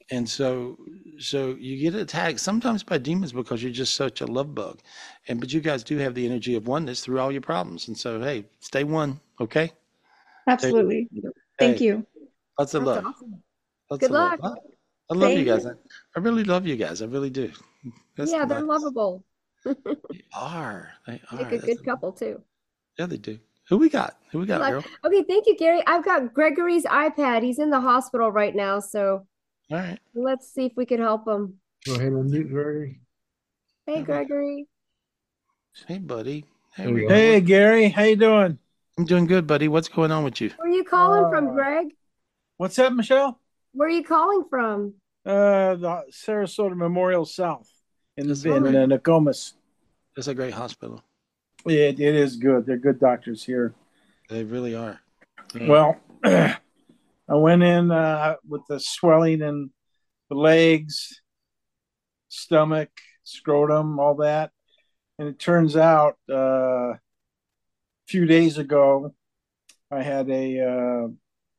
and so so you get attacked sometimes by demons because you're just such a love bug, and but you guys do have the energy of oneness through all your problems, and so hey, stay one, okay? Stay one. Absolutely. Thank Hey, you. lots of That's love, awesome. lots Good of love. luck. I, I love you Thank guys. you. I, I really love you guys. I really do. That's Yeah, the they're nice. lovable. They are. They Make are. a That's good couple too. yeah, they do. Who we got? Who we Good got, luck. girl? Okay, thank you, Gary. I've got Gregory's iPad. He's in the hospital right now, so All right. let's see if we can help him. Go ahead and mute Gregory. Hey, Gregory. Hey, buddy. There There we we go. go. Hey, Gary, how you doing? I'm doing good, buddy. What's going on with you? Where are you calling from, Uh, Greg? what's that, Michelle? Where are you calling from? Uh, the Sarasota Memorial South in That's in a Oh, great. uh, Nokomis. That's a great hospital. It it is good. They're good doctors here. They really are. Yeah. Well, I went in uh, with the swelling in the legs, stomach, scrotum, all that, and it turns out uh, a few days ago I had a uh,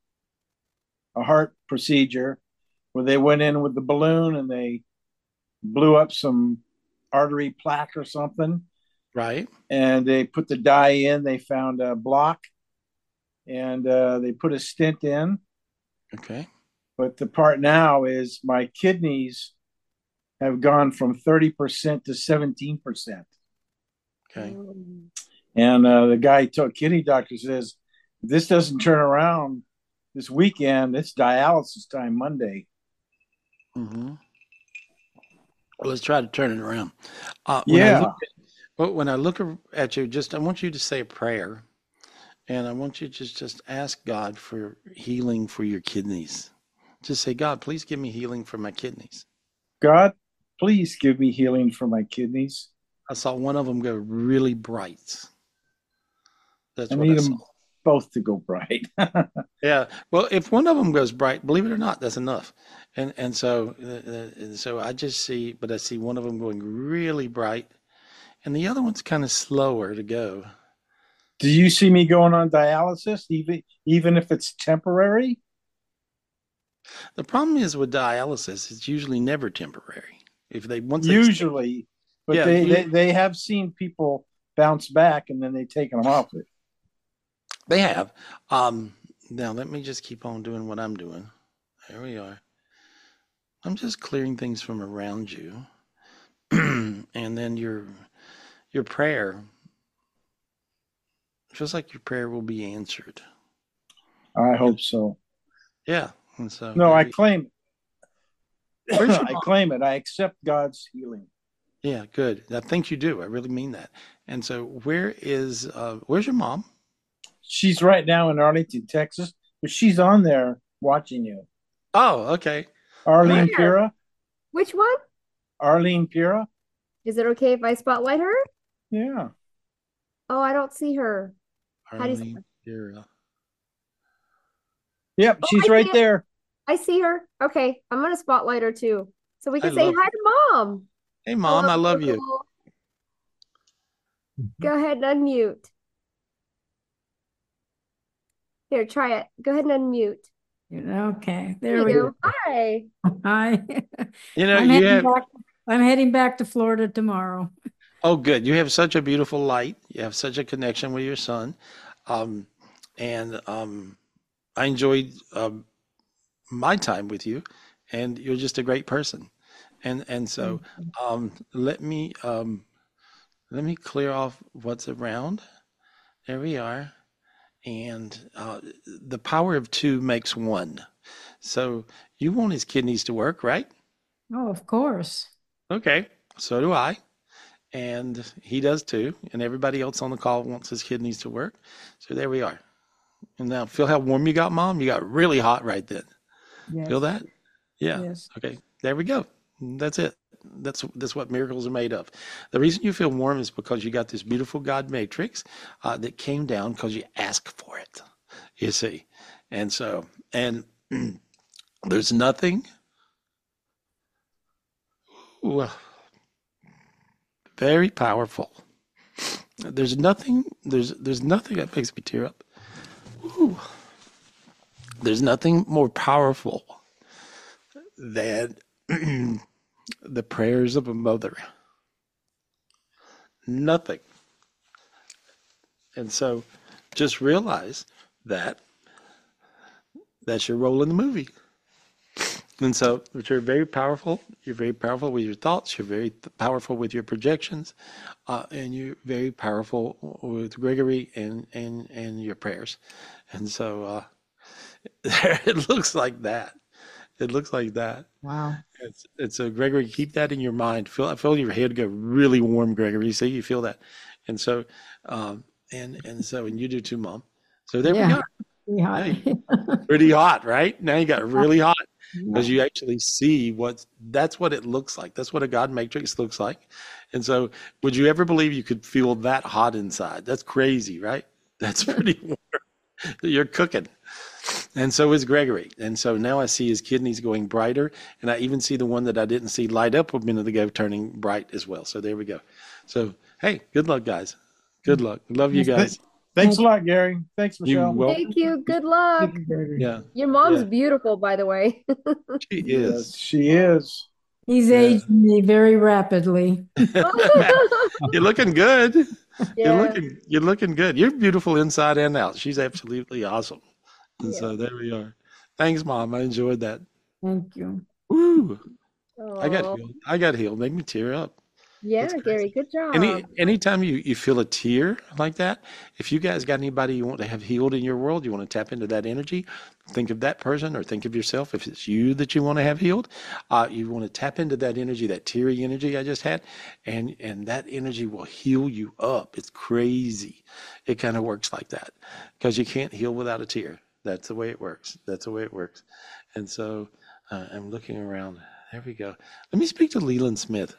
a heart procedure where they went in with the balloon and they blew up some artery plaque or something, Right. and they put the dye in. They found a block, and uh, they put a stent in. Okay. But the part now is my kidneys have gone from thirty percent to seventeen percent. Okay. um, And uh, the guy took kidney doctor says, if this doesn't turn around this weekend, it's dialysis time Monday. Mm-hmm. Well, let's try to turn it around. Uh, when I Yeah. look at, well, when I look at you, just I want you to say a prayer, and I want you to just just ask God for healing for your kidneys. Just say, God, please give me healing for my kidneys. God, please give me healing for my kidneys. I saw one of them go really bright. That's I what I need saw. them both to go bright. Yeah. Well, if one of them goes bright, believe it or not, that's enough. And and so uh, uh, so I just see, but I see one of them going really bright, and the other one's kind of slower to go. Do you see me going on dialysis, even even if it's temporary? The problem is with dialysis, it's usually never temporary. If they once they start, Usually, but yeah, they, you, they they have seen people bounce back and then they taken them off it. they have. Um, now let me just keep on doing what I'm doing. There we are. I'm just clearing things from around you, and then your your prayer feels like your prayer will be answered. I And hope so. yeah, and so No, there I we, claim it. where's your I mom? claim it. I accept God's healing. Yeah, good. I think you do. I really mean that. And so, where is uh, where's your mom? She's right now in Arlington, Texas, but she's on there watching you. Oh, okay. All Arlene right. Where? Pira. Which one? Arlene Pira. Is it okay if I spotlight her? Yeah. Oh, I don't see her. How do you say Arlene Pira. Yep, Oh, she's I right see it. there. I see her. Okay, I'm gonna spotlight her too. So we I can say love hi it. to Mom. Hey, mom, Hello, I love you. Nicole. Go ahead and unmute. Here, try it. Go ahead and unmute. Okay, There there you we go. go. Hi. Hi. You know, I'm you heading have. back. I'm heading back to Florida tomorrow. Oh, good. You have such a beautiful light. You have such a connection with your son, um, and um, I enjoyed um, my time with you, and you're just a great person. And and so, um, let me um, let me clear off what's around. There we are. And uh, the power of two makes one. So you want his kidneys to work, right? Oh, of course. Okay. So do I. And he does too. And everybody else on the call wants his kidneys to work. So there we are. And now feel how warm you got, Mom? You got really hot right then. Feel Yes. that? Yeah. Yes. Okay. There we go. That's it. That's that's what miracles are made of. The reason you feel warm is because you got this beautiful God matrix uh, that came down because you asked for it. You see, and so and there's nothing. Ooh, very powerful. There's nothing. There's there's nothing that makes me tear up. Ooh. There's nothing more powerful than the prayers of a mother. Nothing. And so just realize that that's your role in the movie. And so, but you're very powerful. You're very powerful with your thoughts. You're very th- powerful with your projections, uh, and you're very powerful with Gregory and and and your prayers. And so, uh, it looks like that. It looks like that. Wow. It's it's so Gregory, keep that in your mind. Feel I feel your head go really warm, Gregory. See, you feel that, and so, um, and and so, and you do too, Mom. So there we Yeah. go. Pretty hot. Hey, pretty hot, right? Now you got really hot because you actually see what that's what it looks like. That's what a God matrix looks like. And so, would you ever believe you could feel that hot inside? That's crazy, right? That's pretty warm. You're cooking. And so is Gregory. And so now I see his kidneys going brighter. And I even see the one that I didn't see light up a minute ago turning bright as well. So there we go. So, hey, good luck, guys. Good luck. Love you guys. Thanks a lot, Gary. Thanks, You Michelle. welcome. Thank you. Good luck. Yeah. Your mom's Yeah. beautiful, by the way. She Yes, is. she is. He's Yeah. aging me very rapidly. You're looking good. You're Yeah. looking you're looking good. You're beautiful inside and out. She's absolutely awesome. And Yeah. so there we are. Thanks, Mom. I enjoyed that. Thank you. Woo. I got Oh, healed. I got healed. Make me tear up. yeah, That's Gary, crazy. good job. Any anytime you, you feel a tear like that, if you guys got anybody you want to have healed in your world, you want to tap into that energy, think of that person or think of yourself. If it's you that you want to have healed, uh, you want to tap into that energy, that teary energy I just had, and and that energy will heal you up. It's crazy. It kind of works like that because you can't heal without a tear. That's the way it works. That's the way it works. And so uh, I'm looking around. There we go. Let me speak to Leland Smith.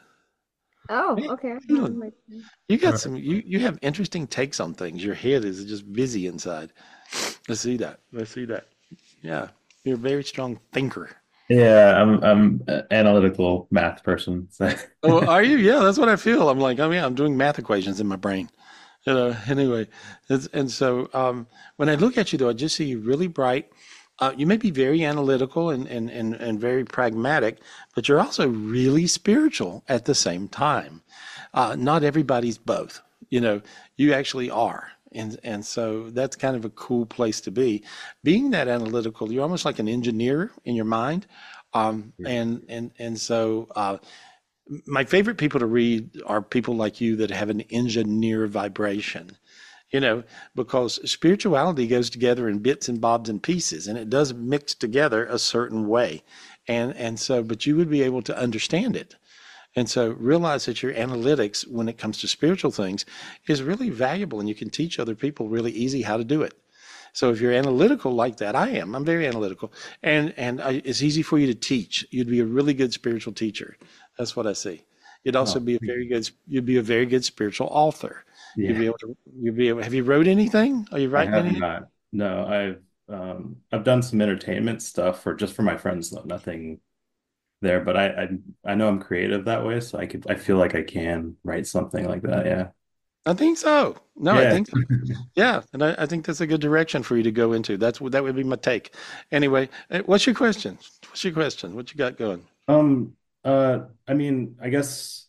Oh, Hey, okay. Leland. You got some you you have interesting takes on things. Your head is just busy inside. Let's see that. Let's see that. Yeah. You're a very strong thinker. Yeah, I'm I'm an analytical math person. So. Oh, are you? Yeah, that's what I feel. I'm like, oh yeah, I'm doing math equations in my brain. You know, anyway. It's, and so um, when I look at you though, I just see you really bright. Uh, you may be very analytical and, and, and, and very pragmatic, but you're also really spiritual at the same time. Uh, not everybody's both. You know, you actually are. And and so that's kind of a cool place to be. Being that analytical, you're almost like an engineer in your mind. Um, and and and so uh, my favorite people to read are people like you that have an engineer vibration. You know, because spirituality goes together in bits and bobs and pieces, and it does mix together a certain way. And and so, but you would be able to understand it. And so realize that your analytics when it comes to spiritual things is really valuable, and you can teach other people really easy how to do it. So if you're analytical like that, I am, I'm very analytical, and and I, it's easy for you to teach. You'd be a really good spiritual teacher. That's what I see. You'd also Oh, be a very good, you'd be a very good spiritual author. You'd be yeah, able to, you'd be able, have you wrote anything? Are you I writing have anything? not. No, I've um I've done some entertainment stuff for just for my friends, though, nothing there. But I, I I know I'm creative that way, so I could I feel like I can write something like that. Yeah. I think so. No, I Yeah. think so. Yeah, and I, I think that's a good direction for you to go into. That's what that would be my take. Anyway, uh, what's your question? What's your question? What you got going? Um, uh, I mean, I guess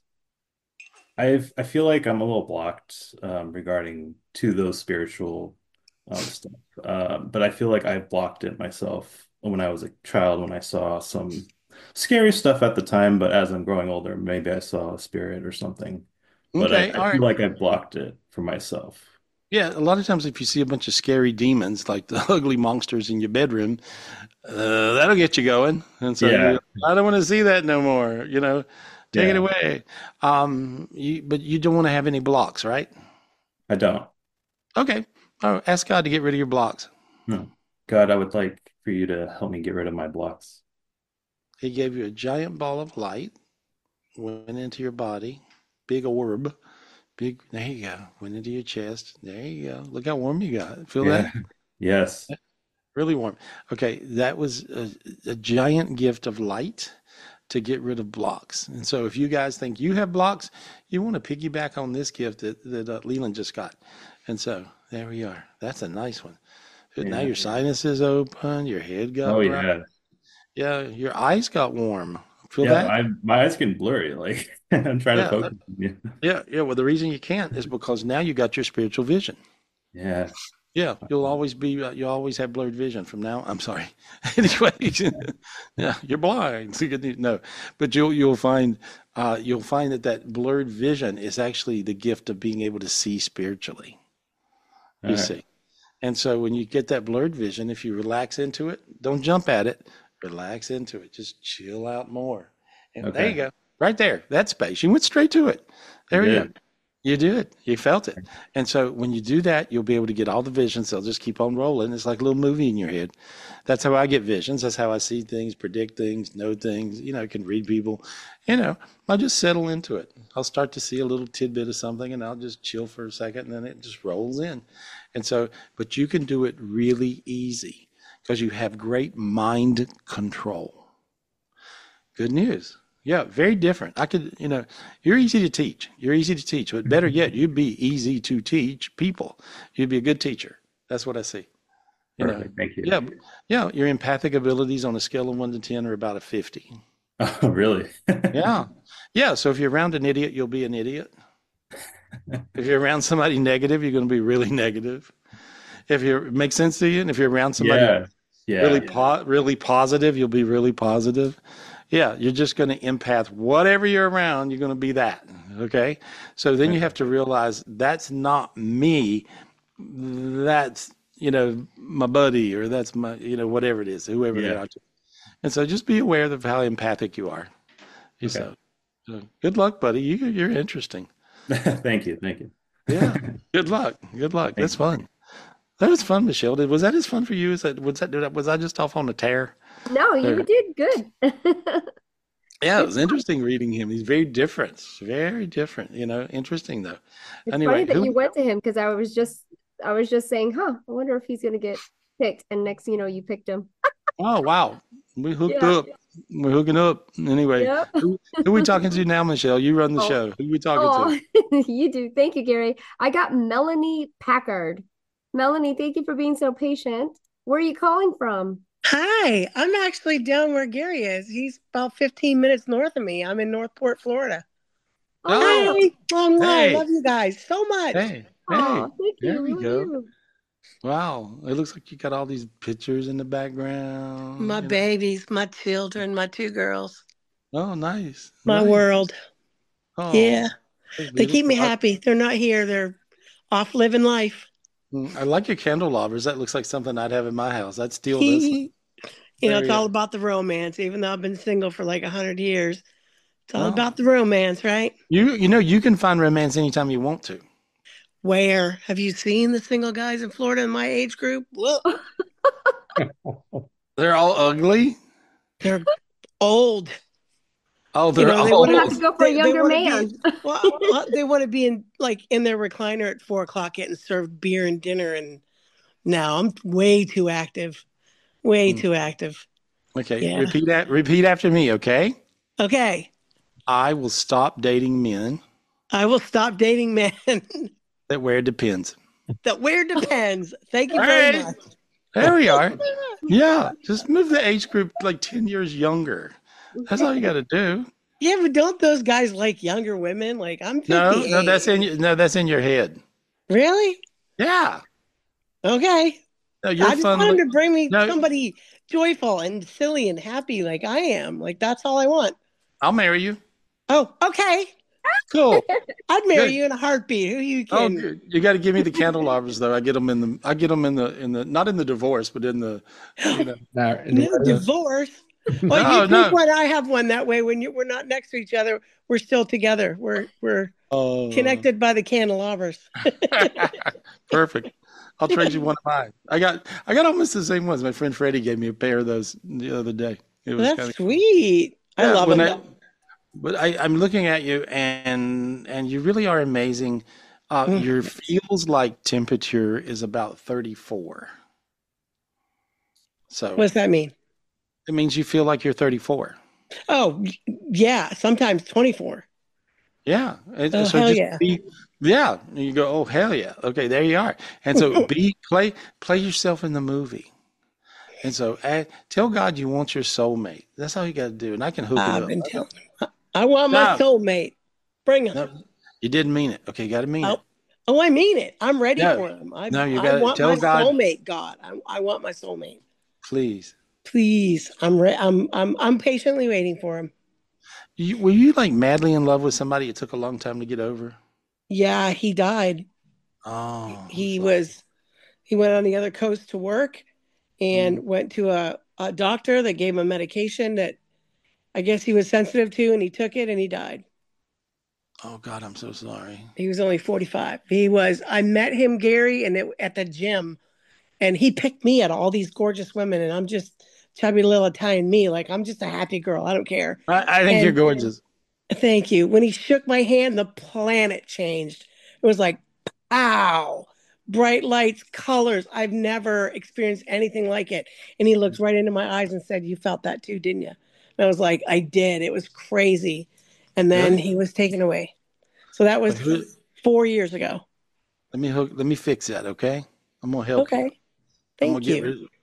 I've I feel like I'm a little blocked um, regarding to those spiritual um, stuff. Uh, but I feel like I blocked it myself when I was a child when I saw some scary stuff at the time. But as I'm growing older, maybe I saw a spirit or something. But I, Okay, all I right. feel like I blocked it for myself. Yeah, a lot of times if you see a bunch of scary demons, like the ugly monsters in your bedroom, uh, that'll get you going. And so Yeah, you, I don't want to see that no more. You know, take it yeah, away. Um, you, but you don't want to have any blocks, right? I don't. Okay. All right. Ask God to get rid of your blocks. No. God, I would like for you to help me get rid of my blocks. He gave you a giant ball of light, went into your body, big orb, big. There you go. Went into your chest. There you go. Look how warm you got. Feel Yeah. that? Yes. Really warm. Okay, that was a, a giant gift of light to get rid of blocks. And so if you guys think you have blocks, you want to piggyback on this gift that, that uh, Leland just got. And so there we are. That's a nice one. Now Yeah. your sinus is open, your head got Oh, bright. yeah. Yeah, your eyes got warm. Feel Yeah, that? I my eyes getting blurry. Like I'm trying to Yeah, focus. Yeah. yeah, yeah. Well, the reason you can't is because now you got your spiritual vision. Yeah. Yeah, you'll always be, uh, you'll always have blurred vision from now. I'm sorry. Anyway, yeah, you're blind. So good news. No, but you'll you'll find uh, you'll find that that blurred vision is actually the gift of being able to see spiritually. All You right. see, and so when you get that blurred vision, if you relax into it, don't jump at it. Relax into it. Just chill out more. And there you Okay. go. Right there. That space. You went straight to it. There you go. Good. You did. You felt it. And so when you do that, you'll be able to get all the visions. They'll just keep on rolling. It's like a little movie in your head. That's how I get visions. That's how I see things, predict things, know things, you know, can read people. You know, I'll just settle into it. I'll start to see a little tidbit of something and I'll just chill for a second and then it just rolls in. And so, but you can do it really easy because you have great mind control. Good news. Yeah, very different. I could, you know, you're easy to teach. You're easy to teach. But better yet, you'd be easy to teach people. You'd be a good teacher. That's what I see. You know, Perfect. Thank you. yeah, yeah. Your empathic abilities on a scale of one to ten are about a fifty. Oh, really? Yeah, yeah. So if you're around an idiot, you'll be an idiot. If you're around somebody negative, you're going to be really negative. If you make sense to you, and if you're around somebody Yeah. Yeah. really po- really positive, you'll be really positive. Yeah, you're just going to empath whatever you're around, you're going to be that. Okay. So then you have to realize that's not me. That's, you know, my buddy, or that's my, you know, whatever it is, whoever they Yeah. are. And so just be aware of how empathic you are. Okay. So, so good luck, buddy. You, you're interesting. Thank you. Thank you. Yeah. Good luck. Good luck. That's fun. That was fun, Michelle. Did, was that as fun for you? Is that, was that, was I just off on a tear? No, you Or- did good. Yeah, it was interesting reading him. He's very different, very different. You know, interesting though. It's Anyway, funny that who- you went to him because I was just I was just saying, huh, I wonder if he's gonna get picked. And next thing you know, you picked him. oh wow, we hooked Yeah. up. We're hooking up. Anyway, Yep. who, who we talking to now, Michelle? You run the Oh. show. Who we talking to? Oh, you do. Thank you, Gary. I got Melanie Packard. Melanie, thank you for being so patient. Where are you calling from? Hi, I'm actually down where Gary is. He's about fifteen minutes north of me. I'm in Northport, Florida. Oh, Hi, Mwah, I hey. love you guys so much. Hey, hey, Oh, thank you. there we Love go. you. Wow, it looks like you got all these pictures in the background. My you know. babies, my children, my two girls, Oh, nice. my nice. world. Oh, Yeah, that's they keep me beautiful. I- happy. They're not here. They're off living life. Mm, I like your candelabras. That looks like something I'd have in my house. That still does. You know, it's Very- all about the romance. Even though I've been single for like a hundred years, it's all Oh. about the romance, right? You you know you can find romance anytime you want to. Where have you seen the single guys in Florida in my age group? Look, They're all ugly. they're old. Oh, You they're know, they all. wanna- You have to go for a they- they younger wanna man. be- well, well, they want to be in like in their recliner at four o'clock, getting served beer and dinner. And now I'm way too active, way Mm. too active. Okay, Yeah. repeat that. Repeat after me. Okay. Okay, I will stop dating men I will stop dating men. that wear Depends. That where depends. Thank you All very right. much. There we are. Yeah, just move the age group like ten years younger. That's all you got to do. Yeah, but don't those guys like younger women? Like I'm No, fifty-eight. no, that's in your, no, that's in your head. Really? Yeah. Okay. No, you're I just fun. want him to bring me No. somebody joyful and silly and happy like I am. Like that's all I want. I'll marry you. Oh, okay. Cool. I'd marry Good. you in a heartbeat. Who you Oh, can? good. You got to give me the candelabras though. I get them in the. I get them in the in the not in the divorce, but in the. You know. No divorce. Well, No, you no. keep one, I have one. That way, when you, we're not next to each other, we're still together. We're we're Oh, connected by the candelabras. perfect. I'll trade you one of mine. I got I got almost the same ones. My friend Freddie gave me a pair of those the other day. It was That's kinda- sweet. I Yeah, love when them. I- but I, I'm looking at you, and and you really are amazing. Uh, Mm. Your feels like temperature is about thirty-four. So What's that mean? it means you feel like you're thirty-four. Oh, y- yeah. Sometimes twenty-four. Yeah. And Oh, so hell just yeah. be, yeah. And you go, oh hell yeah. Okay, there you are. And so be play play yourself in the movie. And so eh, tell God you want your soulmate. That's all you got to do. And I can hook it I've up. been telling him. I want my No, soulmate. Bring him. no, you didn't mean it. Okay, you got to mean it. Oh, oh, I mean it. I'm ready No, for him. I no, you I got to want tell my God, soulmate, God. I, I want my soulmate. please. Please. I'm re- I'm I'm I'm patiently waiting for him. You, were you like madly in love with somebody it took a long time to get over? Yeah, he died. Oh, He was he went on the other coast to work and mm. went to a, a doctor that gave him a medication that I guess he was sensitive to, and he took it and he died. Oh God, I'm so sorry. He was only forty-five. He was, I met him, Gary, and it, at the gym, and he picked me out of all these gorgeous women, and I'm just chubby little Italian me. Like, I'm just a happy girl. I don't care. I, I think And you're gorgeous. thank you. When he shook my hand, the planet changed. It was like, pow, bright lights, colors. I've never experienced anything like it. And he looked right into my eyes and said, "You felt that too, didn't you?" And I was like, "I did." It was crazy. And then Really? he was taken away. So that was But who, four years ago. let me hook. Let me fix that. Okay, I'm gonna help you. Okay. I'm gonna Thank get you. rid of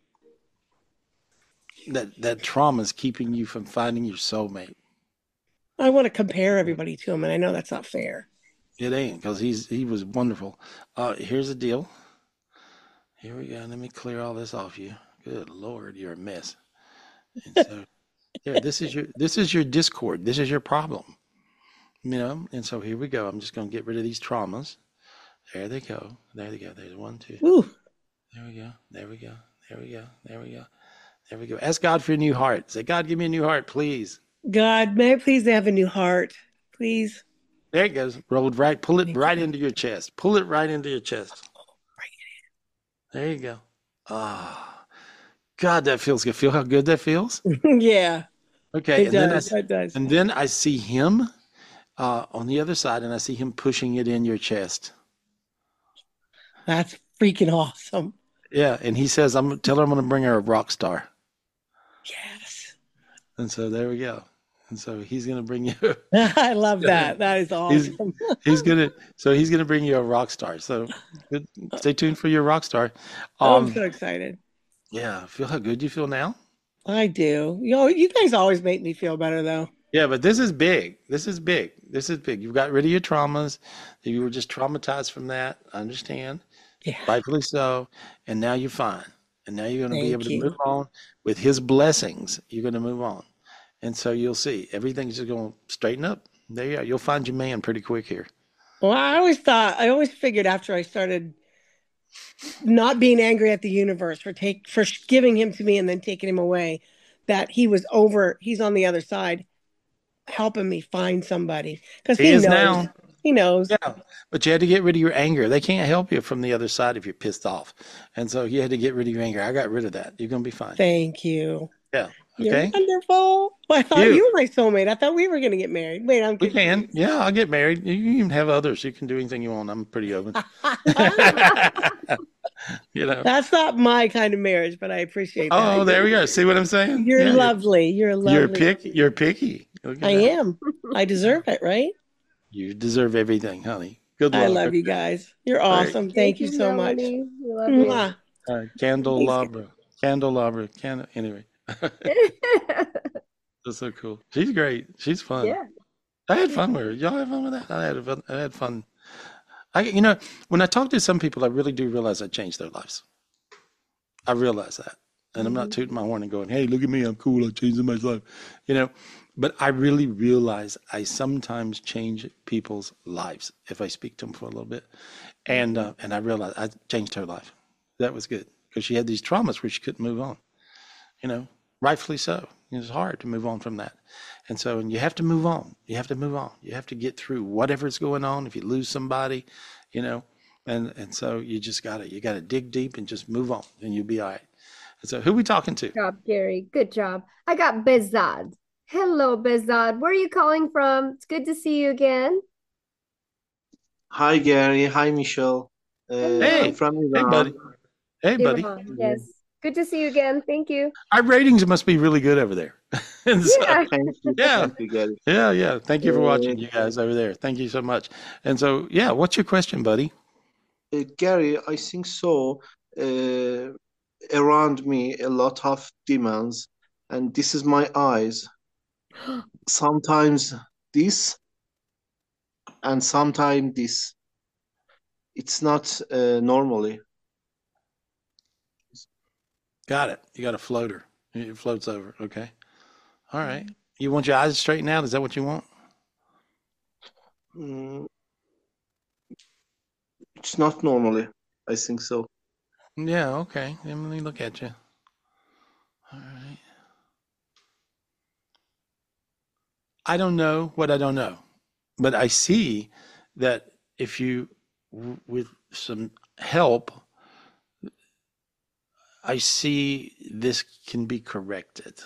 that. That trauma is keeping you from finding your soulmate. I want to compare everybody to him, and I know that's not fair. It ain't, because he's he was wonderful. Uh, here's the deal. Here we go. Let me clear all this off you. Good Lord, you're a mess. And so, yeah, this is your this is your discord. This is your problem. You know. And so here we go. I'm just gonna get rid of these traumas. There they go. There they go. There's one, two. Ooh. There we go. There we go. There we go. There we go. There we go. Ask God for a new heart. Say, God, give me a new heart, please. God, may I please have a new heart? Please. There it goes. Rolled right. Pull it right into your chest. Pull it right into your chest. There you go. Ah, God, that feels good. Feel how good that feels? Yeah. Okay. It and then I, does. It does. and then I see him uh, on the other side, and I see him pushing it in your chest. That's freaking awesome. Yeah, and he says, "I'm tell her I'm going to bring her a rock star." Yes. And so there we go. And so he's going to bring you. I love that. That is he's awesome. he's gonna so he's gonna bring you a rock star. So good, stay tuned for your rock star. Oh, I'm Um, so excited. yeah, feel how good you feel now. I do. You know, you guys always make me feel better, though. Yeah, but this is big. This is big. This is big. You got rid of your traumas. You were just traumatized from that. I understand. Yeah. Rightfully so. And now you're fine. And now you're going to be able Thank to you. move on with his blessings. You're going to move on. And so you'll see everything's just going to straighten up. There you go. You'll find your man pretty quick here. Well, I always thought, I always figured after I started not being angry at the universe for take for sh- giving him to me and then taking him away, that he was over. He's on the other side, helping me find somebody because He he, is knows. now. He knows. Yeah, but you had to get rid of your anger. They can't help you from the other side if you're pissed off. And so you had to get rid of your anger. I got rid of that. You're going to be fine. Thank you. Yeah. You're Okay. wonderful. Well, I thought You. you were my soulmate. I thought we were going to get married. Wait, I'm We kidding. can. Yeah, I'll get married. You can even have others. You can do anything you want. I'm pretty open. You know. That's not my kind of marriage, but I appreciate that. Oh, there we go. See what I'm saying? You're Yeah, lovely. You're lovely. You're picky. You're picky. Look at I that. am. I deserve it, right? You deserve everything, honey. Good luck. I love you guys. You're All right. awesome. Thank, you so much. Melanie. We love you. Mwah. Uh, candelabra. Candelabra. Can anyway. That's so cool. She's great. She's fun. Yeah. I had fun with her. Y'all had fun with that? I had fun. I had fun. I, you know, when I talk to some people, I really do realize I changed their lives. I realize that. And I'm not tooting my horn and going, "Hey, look at me. I'm cool. I changed somebody's life." You know, but I really realize I sometimes change people's lives if I speak to them for a little bit. And, uh, and I realized I changed her life. That was good because she had these traumas where she couldn't move on, you know, rightfully so. It's hard to move on from that. And so, and you have to move on. You have to move on. You have to get through whatever's going on. If you lose somebody, you know, and, and so you just gotta, you gotta dig deep and just move on and you'll be all right. And so who we talking to? Good job, Gary. Good job. I got Bezad. Hello, Bezad. Where are you calling from? It's good to see you again. Hi, Gary. Hi, Michelle. Uh, Hey, I'm from hey, Iran. buddy. Hey, buddy. Iran. Yes. Good to see you again. Thank you. Our ratings must be really good over there. And so, Yeah. Thank you. yeah, Thank you, Gary. yeah, yeah. Thank you for Uh, watching, you guys over there. Thank you so much. And so, yeah, what's your question, buddy? uh, Gary, I think so. Uh, around me a lot of demons, and this is my eyes. Sometimes this, and sometimes this. It's not uh, normally. Got it. You got a floater. It floats over. Okay. All right. You want your eyes straightened out? Is that what you want? Mm, it's not normally. I think so. Yeah. Okay. Let me look at you. All right. I don't know what I don't know, but I see that if you, w- with some help, I see this can be corrected.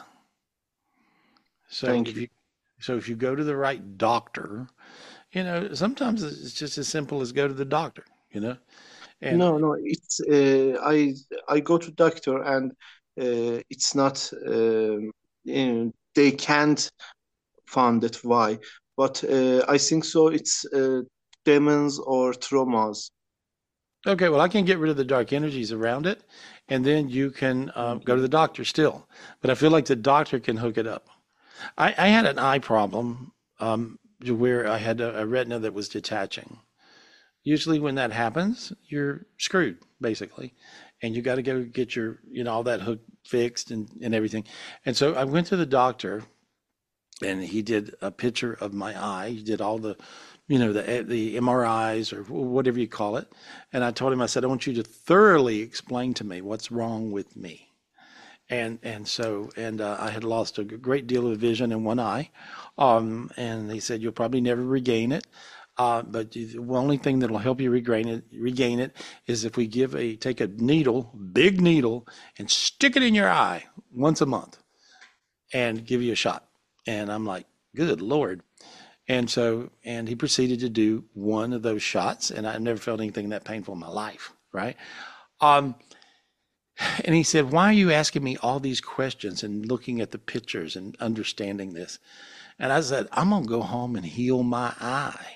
So Thank if you. you, so if you go to the right doctor, you know, sometimes it's just as simple as go to the doctor, you know, and No, no. It's uh, I I go to doctor and uh, it's not. Um, you know, they can't find it why, but uh, I think so. It's uh, demons or traumas. okay, well, I can get rid of the dark energies around it, and then you can um, Thank go to you. the doctor still. But I feel like the doctor can hook it up. I, I had an eye problem um, to where I had a, a retina that was detaching. Usually, when that happens, you're screwed, basically, and you got to go get your, you know, all that hook fixed and, and everything. And so I went to the doctor, and he did a picture of my eye. He did all the, you know, the the M R Is or whatever you call it. And I told him, I said, I want you to thoroughly explain to me what's wrong with me. And and so and uh, I had lost a great deal of vision in one eye, um, and he said you'll probably never regain it. Uh, but the only thing that'll help you regain it, regain it, is if we give a take a needle, big needle, and stick it in your eye once a month, and give you a shot. And I'm like, good Lord. And so, and he proceeded to do one of those shots, and I've never felt anything that painful in my life, right? Um, and he said, why are you asking me all these questions and looking at the pictures and understanding this? And I said, I'm going to go home and heal my eye.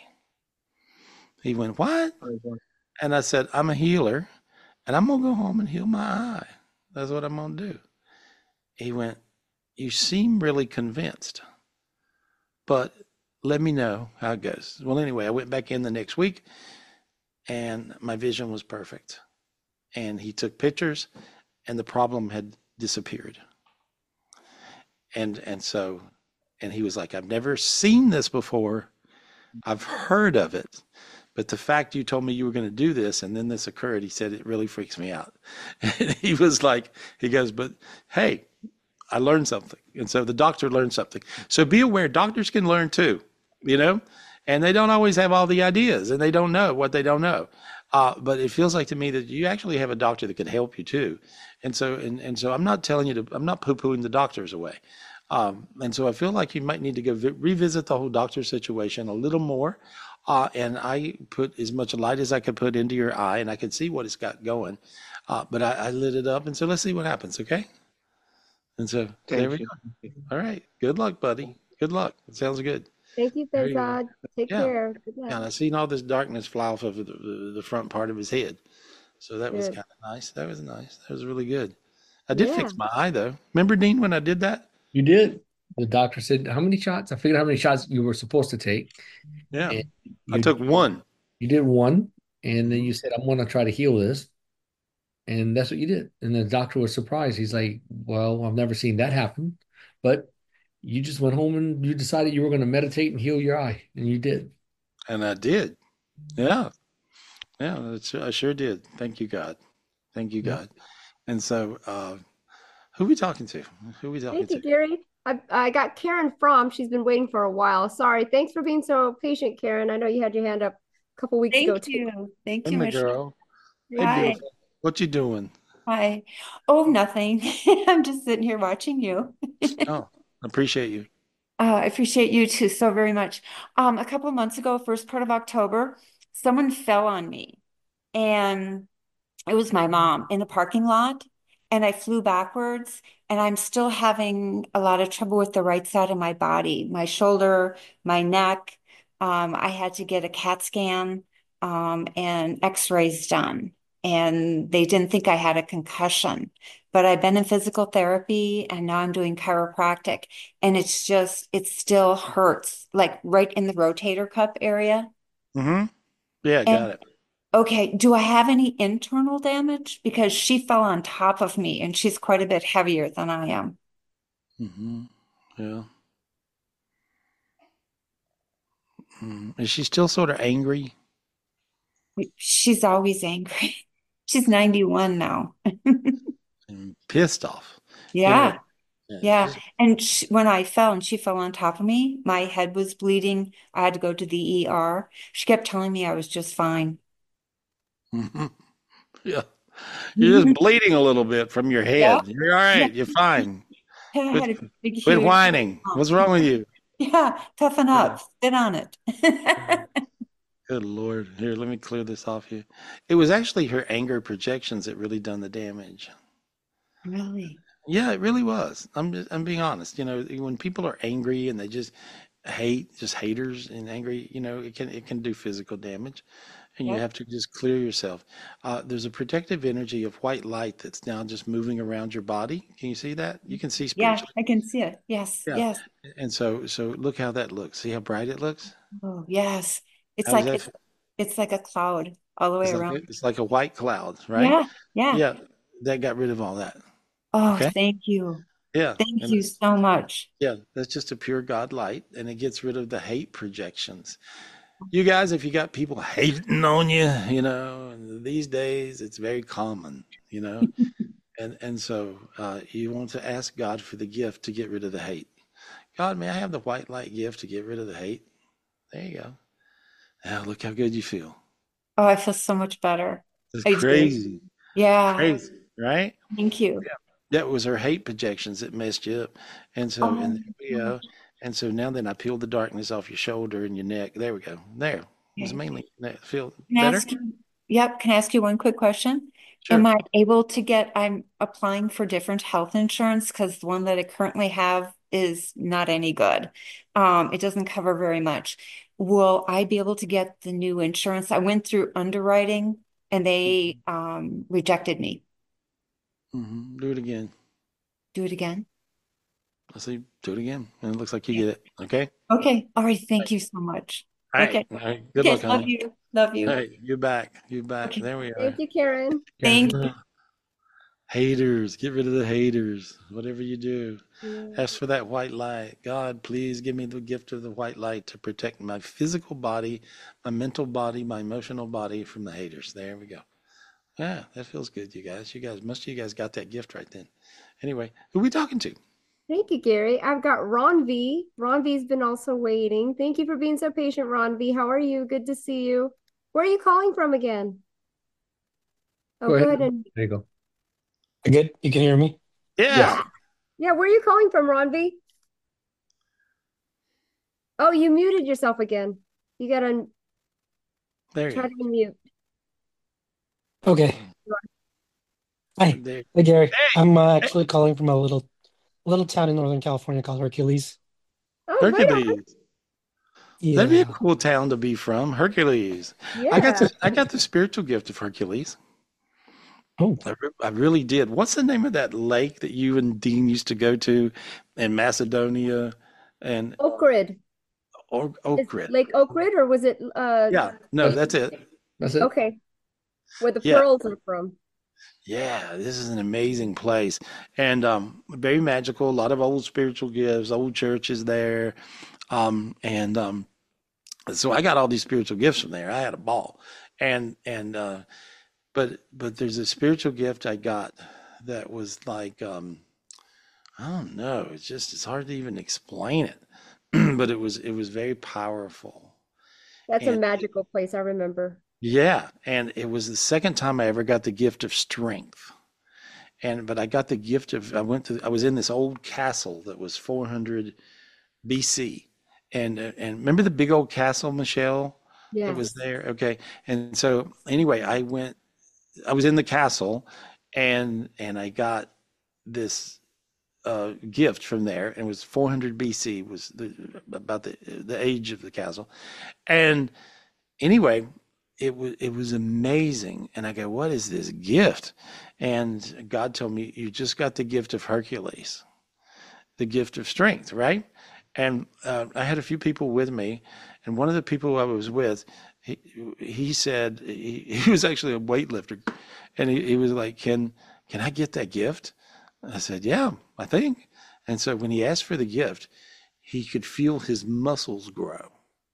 He went, what? I got- And I said, I'm a healer, and I'm going to go home and heal my eye. That's what I'm going to do. He went, you seem really convinced, but let me know how it goes. Well, anyway, I went back in the next week, and my vision was perfect. And he took pictures, and the problem had disappeared. And and so, and he was like, I've never seen this before. I've heard of it, but the fact you told me you were going to do this and then this occurred, he said, it really freaks me out. And he was like, he goes, but hey, I learned something. And so the doctor learned something. So be aware, doctors can learn too, you know, and they don't always have all the ideas and they don't know what they don't know. Uh, but it feels like to me that you actually have a doctor that could help you too. And so, and, and so I'm not telling you to, I'm not poo-pooing the doctors away. Um, and so I feel like you might need to go vi- revisit the whole doctor situation a little more. Uh, and I put as much light as I could put into your eye, and I could see what it's got going. Uh, but I, I lit it up, and so let's see what happens, okay? And so there Thank we you. go. All right. Good luck, buddy. Good luck. It sounds good. Thank you, There you go. Faizad. Take Yeah. care. Good Yeah, luck. and I seen all this darkness fly off of the, the, the front part of his head. So that was Good. kind of nice. That was nice. That was really good. I did Yeah. fix my eye though. Remember, Dean, when I did that? You did. The doctor said, how many shots? I figured how many shots you were supposed to take. Yeah. And I you, took one. you did one. And then you said, I'm going to try to heal this. And that's what you did. And the doctor was surprised. He's like, well, I've never seen that happen. But you just went home and you decided you were going to meditate and heal your eye. And you did. And I did. Yeah. Yeah. That's, I sure did. Thank you, God. Thank you, Yeah. God. And so, uh, who we talking to? Who we talking Thank you, to? Gary. I, I got Karen Fromm. She's been waiting for a while. Sorry. Thanks for being so patient, Karen. I know you had your hand up a couple weeks ago Thank too. you. Thank Hey, you, my Michelle. girl. Hey, Hi. beautiful. What you doing? Hi. Oh, nothing. I'm just sitting here watching you. Oh, appreciate you. Uh, I appreciate you too so very much. Um, a couple of months ago, first part of October, someone fell on me, and it was my mom in the parking lot, and I flew backwards, and I'm still having a lot of trouble with the right side of my body, my shoulder, my neck. Um, I had to get a CAT scan, um, and X-rays done. and they didn't think I had a concussion. But I've been in physical therapy and now I'm doing chiropractic, and it's just, it still hurts, like right in the rotator cuff area. Mm-hmm. Yeah, And got it. okay, do I have any internal damage? Because she fell on top of me and she's quite a bit heavier than I am. Mm-hmm. Yeah. Mm. Is she still sort of angry? She's always angry. She's ninety-one now. And pissed off. You know, Yeah. yeah, Yeah. just And sh when I fell and she fell on top of me, my head was bleeding. I had to go to the E R. She kept telling me I was just fine. Mhm. Yeah. You're just bleeding a little bit from your Yeah. head. You're all Yeah. right. You're fine. I Quit, had a big, quit huge whining. What's wrong with you? Yeah, toughen Yeah. up. Sit on it. Good Lord. Here, let me clear this off here. It was actually her anger projections that really done the damage. Really? Yeah, it really was. I'm just, I'm being honest. You know, when people are angry and they just hate, just haters and angry, you know, it can it can do physical damage, and you Yep. have to just clear yourself. Uh, there's a protective energy of white light that's now just moving around your body. Can you see that? You can see Yeah, spiritually. I can see it. Yes, Yeah. yes. And so so look how that looks. See how bright it looks? Oh, yes. It's How does like that it's feel? it's like a cloud all the way It's like a, around. it's like a white cloud, right? Yeah, yeah. Yeah, that got rid of all that. Oh, Okay? thank you. Yeah. Thank And you it's, so much. yeah, that's just a pure God light, and it gets rid of the hate projections. You guys, if you got people hating on you, you know, and these days it's very common, you know, and and so uh, you want to ask God for the gift to get rid of the hate. God, may I have the white light gift to get rid of the hate? There you go. Now look how good you feel. Oh, I feel so much better. It's I do. crazy, Yeah. crazy, right? Thank you. Yeah. That was her hate projections that messed you up. And so, Oh, and there we go. And so now then I peeled the darkness off your shoulder and your neck. There we go. There. It was okay. mainly that. Feel Can I better? ask you, yep, can I ask you one quick question? Am Sure. I able to get, I'm applying for different health insurance because the one that I currently have is not any good. Um, it doesn't cover very much. Will I be able to get the new insurance? I went through underwriting and they um rejected me. hmm Do it again. Do it again? I say do it again. And it looks like you get it. Okay. Okay. All right. All Thank right. you so much. All right. Okay. All right. Good Okay. luck, Love honey. you. Love All you. right. You're back. You're back. Okay. There we are. Thank you, Karen. Thank Yeah. you. Haters. Get rid of the haters. Whatever you do. Yeah. Ask for that white light. God, please give me the gift of the white light to protect my physical body, my mental body, my emotional body from the haters. There we go. Yeah, that feels good, you guys. You guys, most of you guys got that gift right then. Anyway, who we talking to? Thank you, Gary. I've got Ron V. Ron V's been also waiting. Thank you for being so patient, Ron V. How are you? Good to see you. Where are you calling from again? Oh, Go go ahead. ahead and There you go. Good. You can hear me? Yeah. yeah. Yeah, where are you calling from, Ron V? Oh, you muted yourself again. You gotta There you try go. to unmute. Okay. Hi. There. Hey, Gary. Hey, I'm uh, hey, actually calling from a little little town in Northern California called Hercules. Oh, right on. Hercules. That'd be a Yeah. cool town to be from. Hercules. I got Yeah. the I got the spiritual gift of Hercules. Oh, I, re- I really did. What's the name of that lake that you and Dean used to go to in Macedonia and Oakrid. or Is Oakrid? Lake Oakrid, or was it uh Yeah, no, That's that's it. that's it. okay, where the Yeah, pearls are from? yeah. This is an amazing place and um, very magical. A lot of old spiritual gifts, old churches there, um, and um, so I got all these spiritual gifts from there. I had a ball, and and uh, but but there's a spiritual gift I got that was like um, I don't know. It's just it's hard to even explain it, but it was it was very powerful. That's a And magical place, I remember. yeah, and it was the second time I ever got the gift of strength. And but I got the gift of I went to I was in this old castle that was four hundred B C. And uh, and remember the big old castle, Michelle, that was Yes. there? Okay. And so anyway, I went I was in the castle and and I got this uh, gift from there, and it was four hundred B C was the about the the age of the castle. And anyway, it was it was amazing. And I go, what is this gift? And God told me, you just got the gift of Hercules, the gift of strength, right? And uh, I had a few people with me, and one of the people I was with, he, he said he, he was actually a weightlifter, and he, he was like, "Can can I get that gift?" I said, "Yeah, I think." And so when he asked for the gift, he could feel his muscles grow.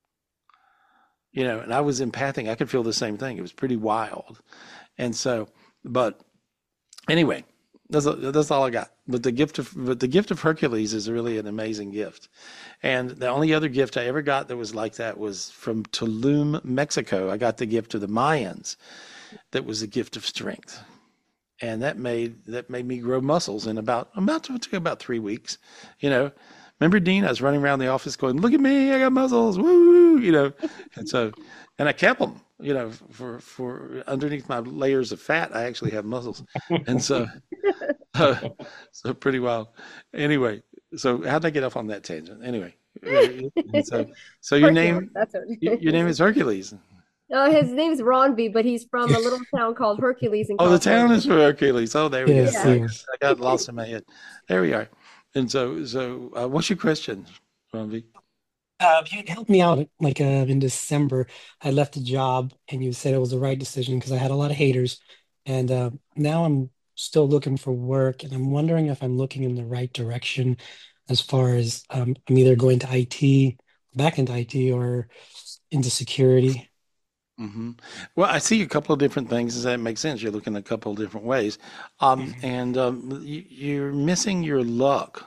You know, and I was empathic. I could feel the same thing. It was pretty wild. And so, but anyway, that's that's all I got. But the gift of but the gift of Hercules is really an amazing gift. And the only other gift I ever got that was like that was from Tulum, Mexico. I got the gift of the Mayans. That was a gift of strength. And that made that made me grow muscles in about about it took about three weeks. You know, remember Dean? I was running around the office going, "Look at me, I got muscles, woo!" You know, and so and I kept them. You know, for for underneath my layers of fat, I actually have muscles, and so uh, so pretty wild. Anyway, so how'd I get off on that tangent? Anyway, and so so your Hercules, name that's what. your your name is Hercules. No, his name's Ronby, but he's from a little town called Hercules in Oh, the town California. is for Hercules. Oh, there we Yes, go. I, yes. I got lost in my head. There we are. And so, so uh, what's your question, Ronvi? Uh, you had helped me out like uh, in December. I left a job and you said it was the right decision because I had a lot of haters. And uh, now I'm still looking for work and I'm wondering if I'm looking in the right direction as far as um, I'm either going to I T, back into I T or into security. hmm Well, I see a couple of different things. Does that make sense? You're looking a couple of different ways. Um, and um, you, you're missing your luck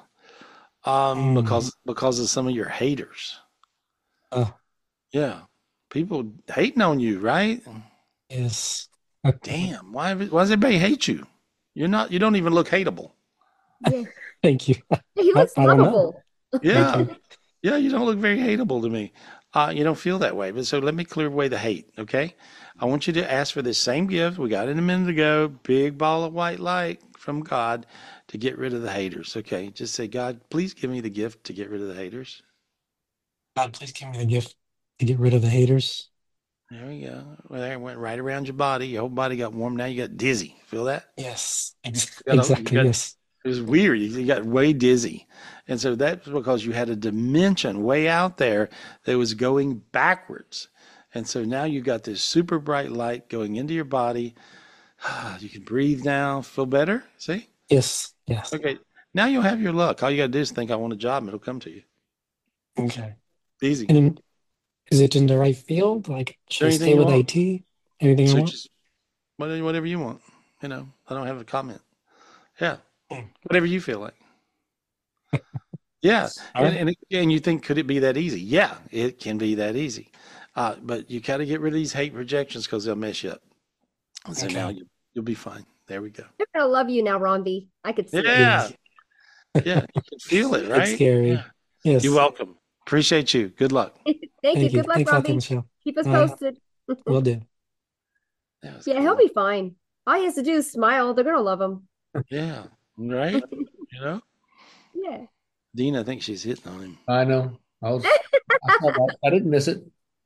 um, Mm. because because of some of your haters. Oh, Yeah. People hating on you, right? yes. Damn. Why, why does everybody hate you? You're not, you don't even look hateable. Yeah. Thank you. He I, looks I don't know. lovable. Thank Yeah. you. Yeah, you don't look very hateable to me. Uh, you don't feel that way. But so let me clear away the hate, okay? I want you to ask for this same gift we got it a minute ago, big ball of white light from God to get rid of the haters, okay? Just say, God, please give me the gift to get rid of the haters. God, please give me the gift to get rid of the haters. There we go. Well, there it went right around your body. Your whole body got warm. Now you got dizzy. Feel that? Yes, ex- You got, a- you exactly. got Yes. It was weird. You you got way dizzy. And so that's because you had a dimension way out there that was going backwards. And so now you got this super bright light going into your body. You can breathe now, feel better. See? Yes. Yes. Okay. Now you'll have your luck. All you got to do is think, I want a job, and it'll come to you. Okay. Easy. And in, is it in the right field? Like, Is should there I anything stay you with want? I T? Anything I So want? just whatever whatever you want. You know, I don't have a comment. Yeah. Mm. Whatever you feel like. Yeah, All and right. and, it, and you think, could it be that easy? Yeah, it can be that easy. Uh, but you got to get rid of these hate projections because they'll mess you up. And so now Okay. you, you'll be fine. There we go. They're gonna love you now, Ronby. I could see it. Yeah, Yes. yeah, you can feel it, It's right? scary. Yeah. You're Yes. welcome. Appreciate you. Good luck. Thank you. Thank you. Good luck, Thanks a lot, there, Ronby. Michelle. Keep us Bye. posted. Will do. That was Yeah, he'll cool. be fine. All he has to do is smile. They're gonna love him. Yeah, right? You know? Yeah. Dean, I think she's hitting on him. I know. I was, I saw that. I didn't miss it.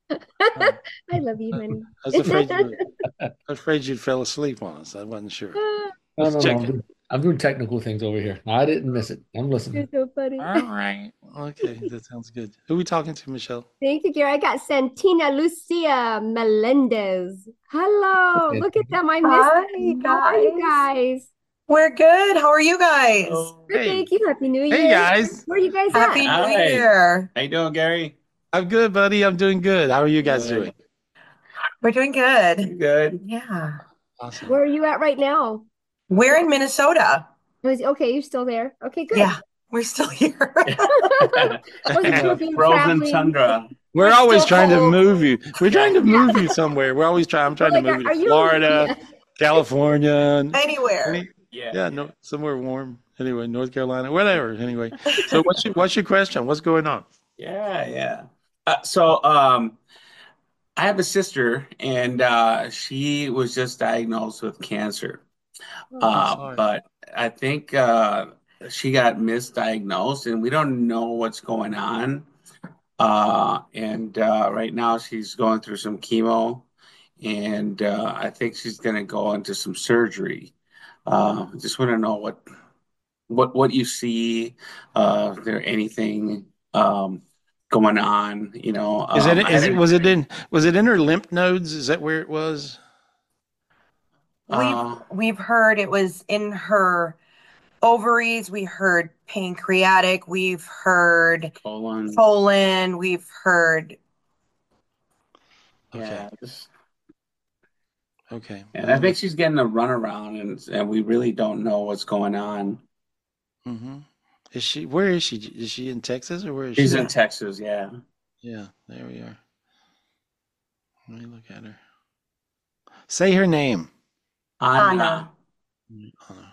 I love you, honey. I was afraid you I was afraid you fell asleep on us. I wasn't sure. No, Let's no, no. check I'm it. doing, I'm doing technical things over here. I didn't miss it. I'm You're listening. so funny. All right. Okay, that sounds good. Who are we talking to, Michelle? Thank you, Gary. I got Santina Lucia Melendez. Hello. Okay. Look at them. I missed Hi, them. How are you guys? We're good. How are you guys? Oh, Good, hey. thank you. Happy New Hey, Year. guys. Where are you guys Happy at? New Hi. Year. How you doing, Gary? I'm good, buddy. I'm doing good. How are you guys Good. doing? We're doing good. Good. Yeah. Awesome. Where are you at right now? We're in Minnesota. Was- Okay, you're still there. Okay, good. Yeah, we're still here. Wasn't sure Yeah, if you were frozen traveling. tundra. We're We're always still trying to cold. move you. We're trying to move you somewhere. We're always trying. I'm We're trying to like, move are, you are to you? Florida, Yeah. California, and Anywhere. any, Yeah. yeah, no, somewhere warm. Anyway, North Carolina, whatever. Anyway, so what's your what's your question? What's going on? Yeah, yeah. Uh, so, um, I have a sister, and uh, she was just diagnosed with cancer. Oh, I'm Uh, sorry. but I think uh, she got misdiagnosed, and we don't know what's going on. Uh, and uh, right now, she's going through some chemo, and uh, I think she's going to go into some surgery. Uh, just want to know what what what you see. Uh, is there anything um, going on? You know, Is it, um, I is had it, a, was it in, was it in her lymph nodes? Is that where it was? We've uh, we've heard it was in her ovaries. We heard pancreatic. We've heard colon. colon. We've heard Okay. Yeah, just, Okay. and Well, I let me, think she's getting a runaround, and and we really don't know what's going on. hmm Is she, where is she? Is she in Texas or where is She's she? in Texas, yeah. Yeah, there we are. Let me look at her. Say her name. Anna. Anna.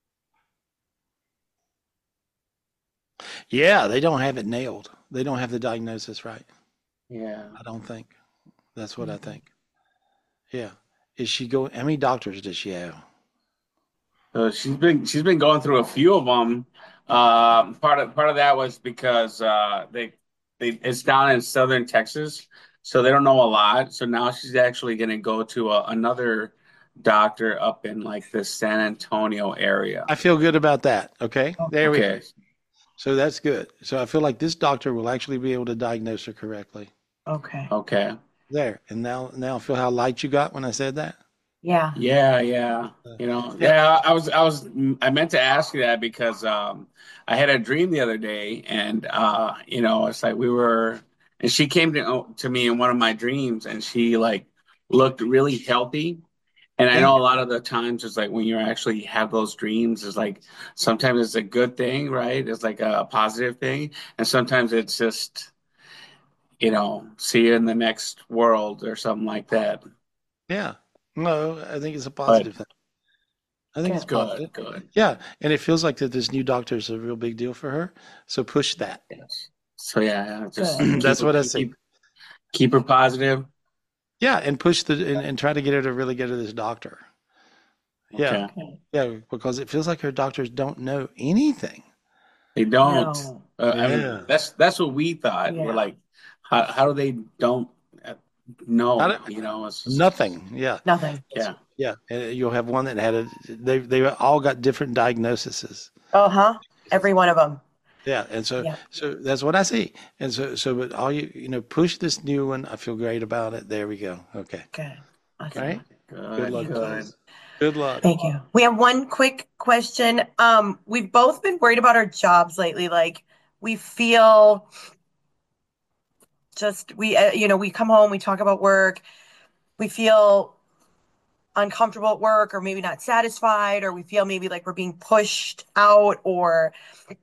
Yeah, they don't have it nailed. They don't have the diagnosis right. Yeah. I don't think. That's what I think. Yeah. Is she going? How many doctors does she have? So she's been she's been going through a few of them. Um, part of part of that was because uh, they they it's down in southern Texas, so they don't know a lot. So now she's actually going to go to a, another doctor up in like the San Antonio area. I feel good about that. Okay. There we go. Okay. So that's good. So I feel like this doctor will actually be able to diagnose her correctly. okay. Okay. There. And now, now feel how light you got when I said that? Yeah. Yeah, yeah. You know, Yeah. yeah, I was I was I meant to ask you that because um I had a dream the other day, and uh you know, it's like we were, and she came to to me in one of my dreams, and she like looked really healthy. And I Yeah. know a lot of the times it's like when you actually have those dreams, it's like sometimes it's a good thing, right? It's like a positive thing. And sometimes it's just, you know, see you in the next world or something like that. Yeah. No, I think it's a But positive thing. I think it's good, positive. good. Yeah. And it feels like that this new doctor is a real big deal for her. So push that. Yes. So yeah, yeah, just Good. keep That's her what I keep, see. keep her positive. Yeah. And push the, and, and try to get her to really go to this doctor. Yeah. Okay. Okay. Yeah. Because it feels like her doctors don't know anything. They don't. No. Uh, I mean, Yeah. that's that's what we thought. We're Yeah. like, how how do they don't uh, I know? don't- You know, it's just, Nothing. Yeah. Nothing. yeah. Yeah. And you'll have one that had a, they, they all got different diagnoses. Uh-huh. Every one of them. Yeah, and so Yeah. so that's what I see. And so so but all you you know push this new one. I feel great about it. There we go. Okay. Good. All Awesome. right. Good, Good luck. good. Good luck. Thank you. We have one quick question. Um, we've both been worried about our jobs lately. Like we feel just we uh, you know, we come home, we talk about work, we feel uncomfortable at work or maybe not satisfied, or we feel maybe like we're being pushed out, or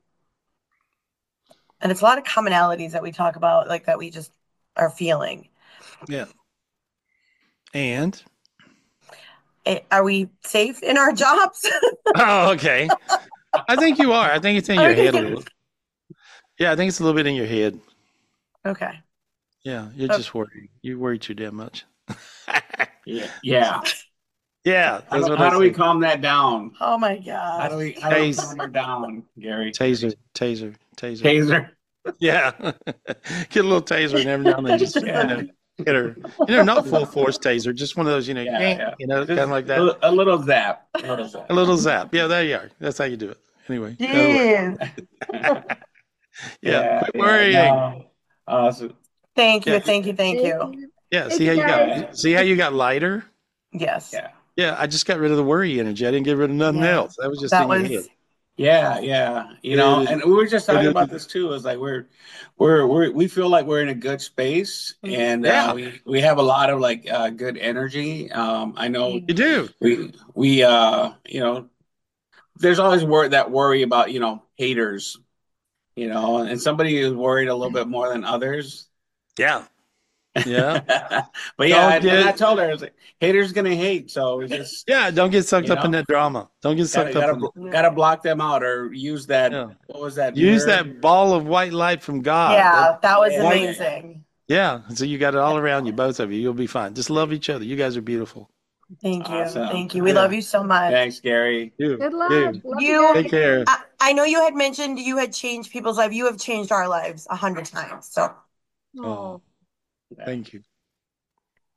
and it's a lot of commonalities that we talk about, like that we just are feeling. Yeah. And Eh, Are we safe in our jobs? oh, okay. I think you are. I think it's in your Okay. head a little. Yeah, I think it's a little bit in your head. Okay. Yeah, you're Oh. just worried. You worry too damn much. Yeah. Yeah. Yeah, How that's do, what how I do we see. calm that down? Oh my How God. do we how do we Tase, calm her down, Gary? taser, taser, taser. Taser. Yeah. Get a little taser and every now and then just, you know, hit her. You know, not full force taser, just one of those, you know, Yeah, yank, yeah. you know, Just kind of like a, that. li- a little zap. A little zap. A little zap. Yeah, there you are. That's how you do it. Anyway, that'll work. Jeez. Yeah, Yeah, quit yeah. worrying. No. Awesome. Thank you, Yeah, thank you, thank you. yeah. Thank See how you you guys. got, see how you got lighter? Yes. Yeah. Yeah, I just got rid of the worry energy. I didn't get rid of nothing Yeah. else. That was just That in your was head. Yeah, yeah. You know, It, and we were just talking it, about this too. Is like we're we're we're we feel like we're in a good space, and uh, yeah, we we have a lot of like uh, good energy. Um, I know you do. we we uh you know there's always wor that worry about, you know, haters, you know, and somebody is worried a little bit more than others. Yeah, yeah. But yeah, Don't and, and I get, told her, I was like, haters gonna hate, so we just, yeah, don't get sucked you up in know, that drama. Don't get gotta sucked up gotta in it. bl- gotta block them out or use that. Yeah. What was that Use mirror? that ball of white light from God. That Yeah, that was Yeah, white, amazing. yeah. So you got it all around you, both of you. You'll be fine. Just love each other. You guys are beautiful. Thank you. Awesome. Thank you. We Yeah. love you so much. Thanks, Gary. You, Good luck. you. Love you You, guys. Take care. I, I know you had mentioned you had changed people's life. You have changed our lives a hundred times. So Oh, Oh. thank you.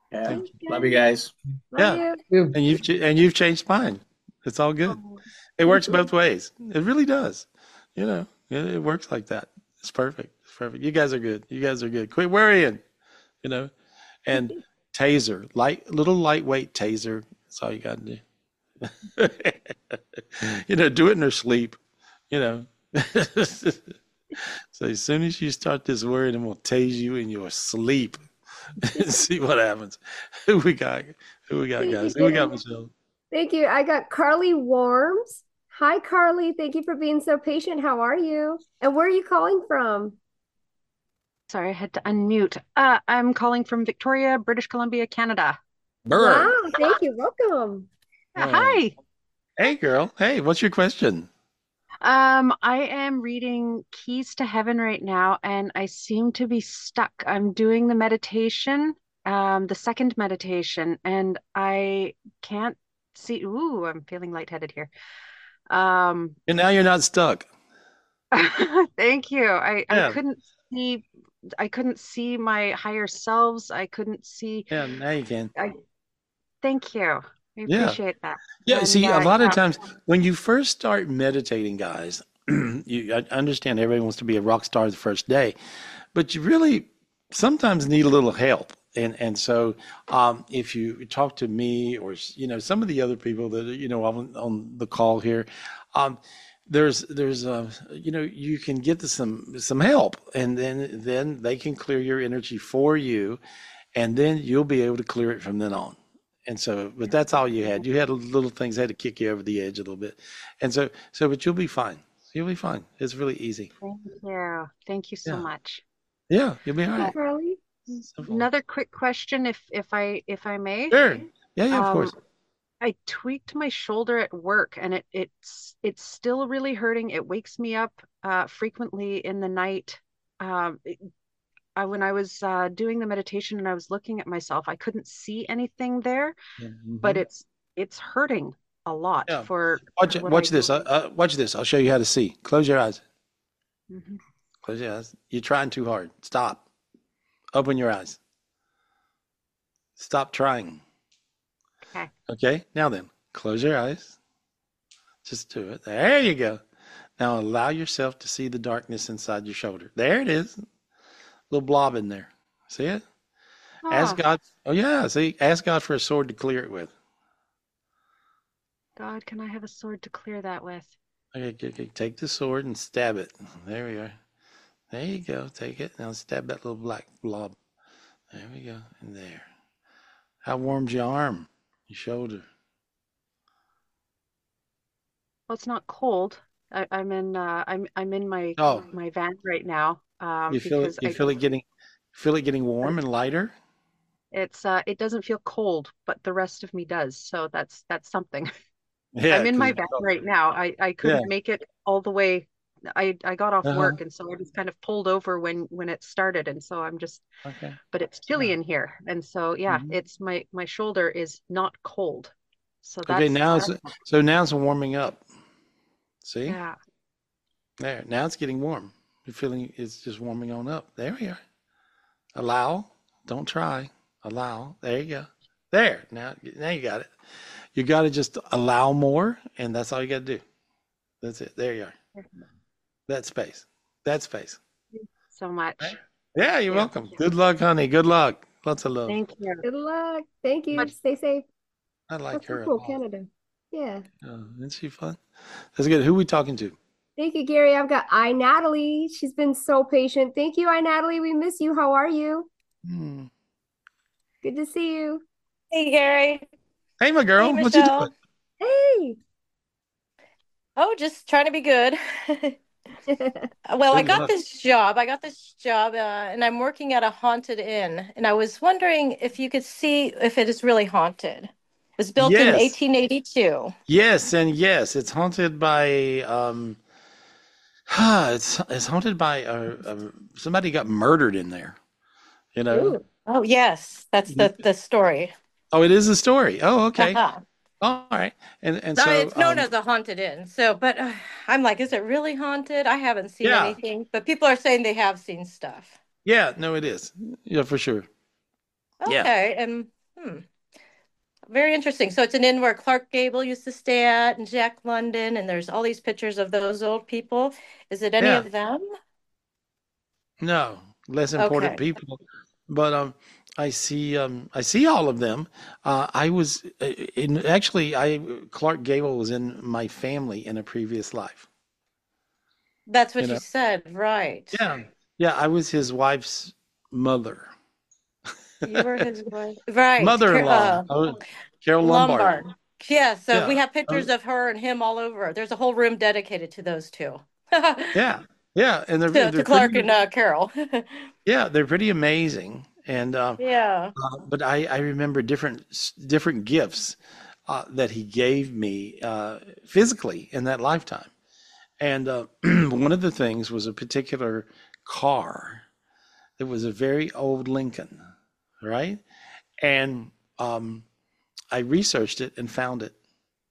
Yeah. Thank you. Love you guys. Love Yeah. you. And you've ch- and you've changed mine. It's all good. It works both ways. It really does. You know, it, it works like that. It's perfect. It's perfect. You guys are good. You guys are good. Quit worrying. You know, and taser, light, little lightweight taser. That's all you got to do. You know, do it in their sleep. You know. So as soon as you start this worrying, I'm gonna tase you in your sleep and see what happens. Who we got? Who we got, Thank guys? you, Who we got, Gary. Michelle? Thank you. I got Carly Warms. Hi, Carly. Thank you for being so patient. How are you? And where are you calling from? Sorry, I had to unmute. Uh, I'm calling from Victoria, British Columbia, Canada. Bird. Wow, thank you. Welcome. Uh, Oh. Hi. Hey, girl. Hey, what's your question? Um, I am reading Keys to Heaven right now, and I seem to be stuck. I'm doing the meditation, um, the second meditation, and I can't see. Ooh, I'm feeling lightheaded here. Um, And now you're not stuck. thank you. I I Yeah. couldn't see. I couldn't see my higher selves. I couldn't see. Yeah, now you can. I thank you. I Yeah. appreciate that. Yeah, And see, a uh, lot of yeah. times when you first start meditating, guys, you I understand everybody wants to be a rock star the first day, but you really sometimes need a little help. And and so um, if you talk to me or you know some of the other people that are, you know on, on the call here, um, there's there's uh, you know you can get to some some help, and then then they can clear your energy for you, and then you'll be able to clear it from then on. And so, but that's all you had. You had little things that had to kick you over the edge a little bit. And so, so, but you'll be fine. You'll be fine. It's really easy. Thank you. Thank you so Yeah. much. Yeah, you'll be all Uh, right. Carly. Another quick question, if if I if I may. Sure. Yeah, yeah, of Um, course. I tweaked my shoulder at work, and it it's it's still really hurting. It wakes me up uh, frequently in the night. Um, it- I, when I was uh, doing the meditation and I was looking at myself, I couldn't see anything there, but Mhm. it's it's hurting a lot Yeah. for Watch it. what I Watch this. do. Uh, uh, watch this. I'll show you how to see. Close your eyes. Mhm. Close your eyes. You're trying too hard. Stop. Open your eyes. Stop trying. Okay. Okay. Now then, close your eyes. Just do it. There you go. Now allow yourself to see the darkness inside your shoulder. There it is. Little blob in there. See it? Ask Ah, God. Oh yeah. See, ask God for a sword to clear it with. God, can I have a sword to clear that with? Okay, okay, okay. Take the sword and stab it. There we are. There you go. Take it. Now stab that little black blob. There we go. And there. How warm's your arm? Your shoulder? Well, it's not cold. I, I'm in uh, I'm I'm in my Oh, my van right now um, you feel it. because You I feel it getting. Feel it getting warm and lighter. it's uh it doesn't feel cold, but the rest of me does. So that's that's something. Yeah, I'm in because my van right now. I I yeah. couldn't make it all the way. I I got off Uh-huh. work, and so I just kind of pulled over when when it started, and so I'm just. Okay. But it's chilly in here, and so yeah, Mhm. it's my my shoulder is not cold, so Okay. that's Now it's that's so now it's warming up. See yeah. there. Now it's getting warm. You're feeling it's just warming on up. There we are. Allow. Don't try. Allow. There you go. There. Now now you got it. You got to just allow more, and that's all you got to do. That's it. There you are. That space. That space. So much. Yeah, you're Yeah. welcome. Good luck, honey. Good luck. Lots of love. Thank you. Good luck. Thank you. Much. Stay safe. I like That's so her a cool, lot. Canada. Yeah. Oh, isn't she fun? That's good. Who we talking to? Thank you, Gary. I've got I Natalie. She's been so patient. Thank you, I Natalie. We miss you. How are you? Hmm. Good to see you. Hey, Gary. Hey, my girl. Hey, What you doing? Michelle. Hey. Oh, just trying to be good. Well, I Good got luck. this job. I got this job, uh, and I'm working at a haunted inn. And I was wondering if you could see if it is really haunted. It was built in Yes. eighteen eighty-two. Yes, and yes. It's haunted by um it's it's haunted by uh, uh, somebody got murdered in there, you know. Ooh. Oh, yes, that's the the story. Oh, it is a story. Oh, okay. Uh-huh. All right. And and No, so it's known um as a haunted inn. So, but uh, I'm like, is it really haunted? I haven't seen yeah. anything, but people are saying they have seen stuff. Yeah, no it is. Yeah, for sure. Yeah. Okay, and Hmm. Very interesting. So it's an inn where Clark Gable used to stay at and Jack London, and there's all these pictures of those old people. Is it any Yeah. of them? No, less important Okay. people. But um, I see um, I see all of them. Uh, I was uh, in actually I Clark Gable was in my family in a previous life. That's You what you know? said, right? Yeah. Yeah, I was his wife's mother. You were his wife. Right. Car- Mother-in-law. uh, Oh, Carol Lombard. Lombard. Yeah, so we Yeah. have I pictures was- of her and him all over. There's a whole room dedicated to those two. yeah. Yeah, and they're To, to they're Clark pretty and uh, Carol. yeah, they're pretty amazing. And uh, Yeah. uh, but I I remember different s- different gifts uh, that he gave me uh, physically in that lifetime. And uh, one of the things was a particular car. It was a very old Lincoln, right? And um, I researched it and found it